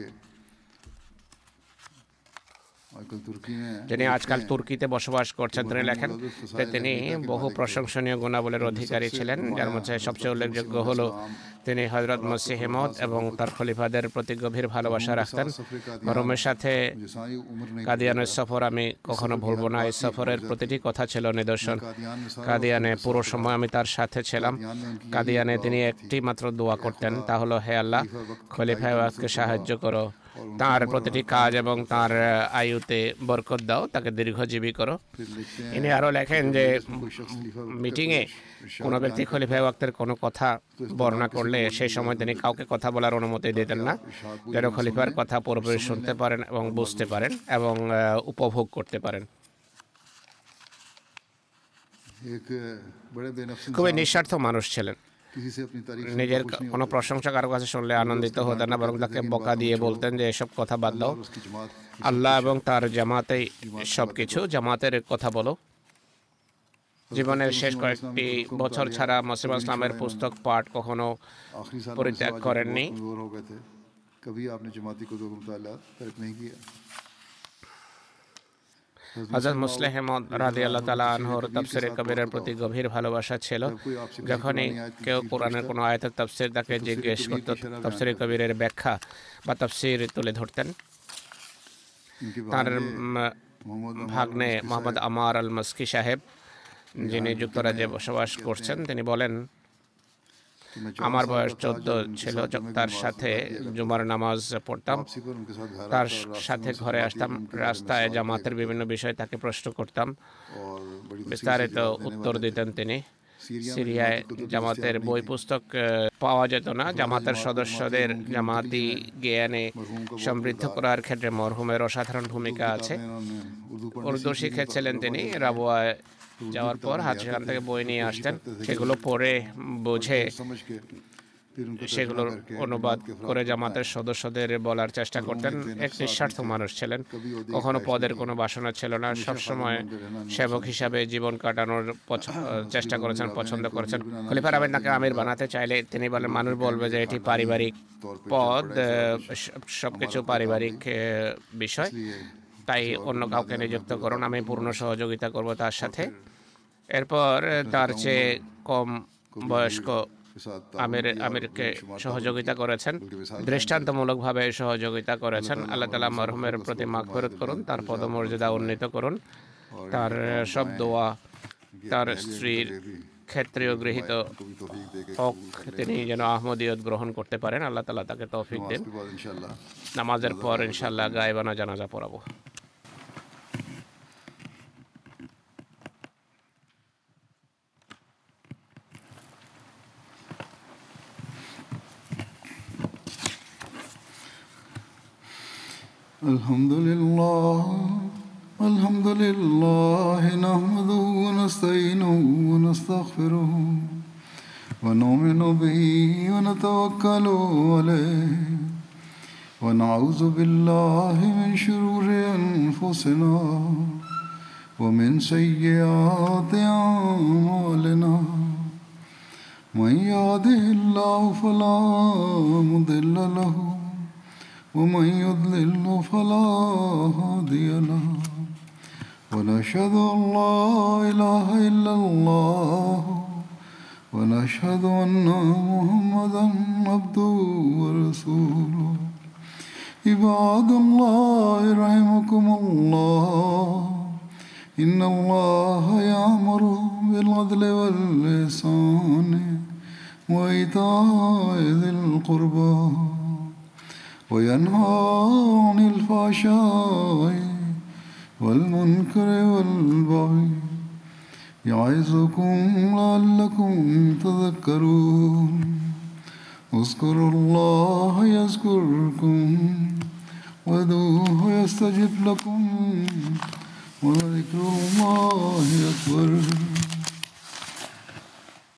যিনি আজকাল তুর্কিতে বসবাস করছেন তিনি লেখেন যে তিনি বহু প্রশংসনীয় গুণাবলীর অধিকারী ছিলেন, যার মধ্যে সবচেয়ে উল্লেখযোগ্য হলো তিনি হযরত মসিহ মউদ এবং তার খলিফাদের প্রতি গভীর ভালোবাসা রাখতেন। রোমের সাথে কাদিয়ানের সফর আমি কখনো ভুলব না। এই সফরের প্রতিটি কথা ছিল নিদর্শন। কাদিয়ানে পুরো সময় আমি তার সাথে ছিলাম। কাদিয়ানে তিনি একটি মাত্র দোয়া করতেন, তা হলো হে আল্লাহ খলিফা ওয়াক্তকে সাহায্য করো, তার প্রতিটি কাজ এবং তার আয়ুতে বরকত দাও, তাকে দীর্ঘজীবী করো। ইনি আরও লেখেন যে মিটিংয়ে কোনো ব্যক্তি খলিফা ওয়াক্তের কোনো কথা বর্ণনা করলে সেই সময় তিনি কাউকে কথা বলার অনুমতি দিতেন না, যেন খলিফার কথা পুরোপুরি শুনতে পারেন এবং বুঝতে পারেন এবং উপভোগ করতে পারেন। খুবই নিঃস্বার্থ মানুষ ছিলেন। নিজের কোনো প্রশংসা কারো কাছে শুনলে আনন্দিত হতেন না, বরং তাকে বকা দিয়ে বলতেন যে এসব কথা বাদ দাও, আল্লাহ এবং তার জামাতেই সব কিছু, জামাতের কথা বলো। জীবনের শেষ কয়েকটি বছর ছাড়া মসিহ ইসলামের পুস্তক পাঠ কখনো পরিত্যাগ করেননি। হযরত মুসলিহ মউদ রাদিয়াল্লাহু তাআলা আনহুর তাফসীরে কবিরের প্রতি গভীর ভালোবাসা ছিল। যখনই কেউ কোরআনের কোনো আয়াতের তাফসীর তাকে জিজ্ঞেস করত, তাফসীরে কবিরের ব্যাখ্যা বা তাফসীর তুলে ধরতেন। তার ভাগ্নে মোহাম্মদ আমার আল মস্কি সাহেব, যিনি যুক্তরাজ্যে বসবাস করছেন, তিনি বলেন আমার বয়স চোদ্দ ছিল, তার সাথে জুমার নামাজ পড়তাম, তার সাথে ঘরে আসতাম, রাস্তায় জামাতের বিভিন্ন বিষয় তাকে প্রশ্ন করতাম, বিস্তারিত উত্তর দিতেন তিনি। সিরিয়ায় জামাতের বই পুস্তক পাওয়া যেত না। জামাতের সদস্যদের জামাতি জ্ঞানে সমৃদ্ধ করার ক্ষেত্রে মরহুমের অসাধারণ ভূমিকা আছে। উর্দু শিখেছিলেন তিনি। রাবুয়ায় যাওয়ার পর হাত সেখান থেকে বই নিয়ে আসতেন, সেগুলো পড়ে বুঝে সেগুলোর অনুবাদ করে জামাতের সদস্যদের বলার চেষ্টা করতেন। এক নিঃস্বার্থ মানুষ ছিলেন, কখনো পদের কোনো বাসনা ছিল না, সবসময় সেবক হিসাবে জীবন কাটানোর চেষ্টা করেছেন, পছন্দ করেছেন। খলিফা রাবেদ তাকে আমির বানাতে চাইলে তিনি বলেন মানুষ বলবে যে এটি পারিবারিক পদ, সবকিছু পারিবারিক বিষয়, তাই অন্য কাউকে নিযুক্ত করুন, আমি পূর্ণ সহযোগিতা করব তার সাথে। এরপর তার চেয়ে কম বয়স্ক আমির আমিরকে সহযোগিতা করেছেন, দৃষ্টান্তমূলকভাবে সহযোগিতা করেছেন। আল্লাহ তাআলা মরহুমের প্রতি মাগফিরাত করুন, তার পদমর্যাদা উন্নীত করুন, তার সব দোয়া তার স্ত্রীর ক্ষেত্রেও গৃহীত হোক, তিনি যেন আহমদিয়ত গ্রহণ করতে পারেন। আল্লাহ তাআলা তাকে তৌফিক দেন। নামাজের পর ইনশাআল্লাহ গায়েবানা জানাজা পড়াবো। الحمد لله الحمد لله نحمده ونستعينه ونستغفره ونؤمن به ونتوكل عليه ونعوذ بالله من شرور أنفسنا ومن سيئات أعمالنا من يهده الله فلا مضل له ومن يضلل فلا هادي له ونشهد أن لا إله إلا الله ونشهد أن محمدا عبده ورسوله عباد الله رحمكم الله إن الله يأمر بالعدل والإحسان وإيتاء ذي القربى وينهى عن الفحشاء والمنكر والبغي يعظكم لعلكم تذكرون اذكروا الله يذكركم وادعوه يستجب لكم ولذكر الله أكبر.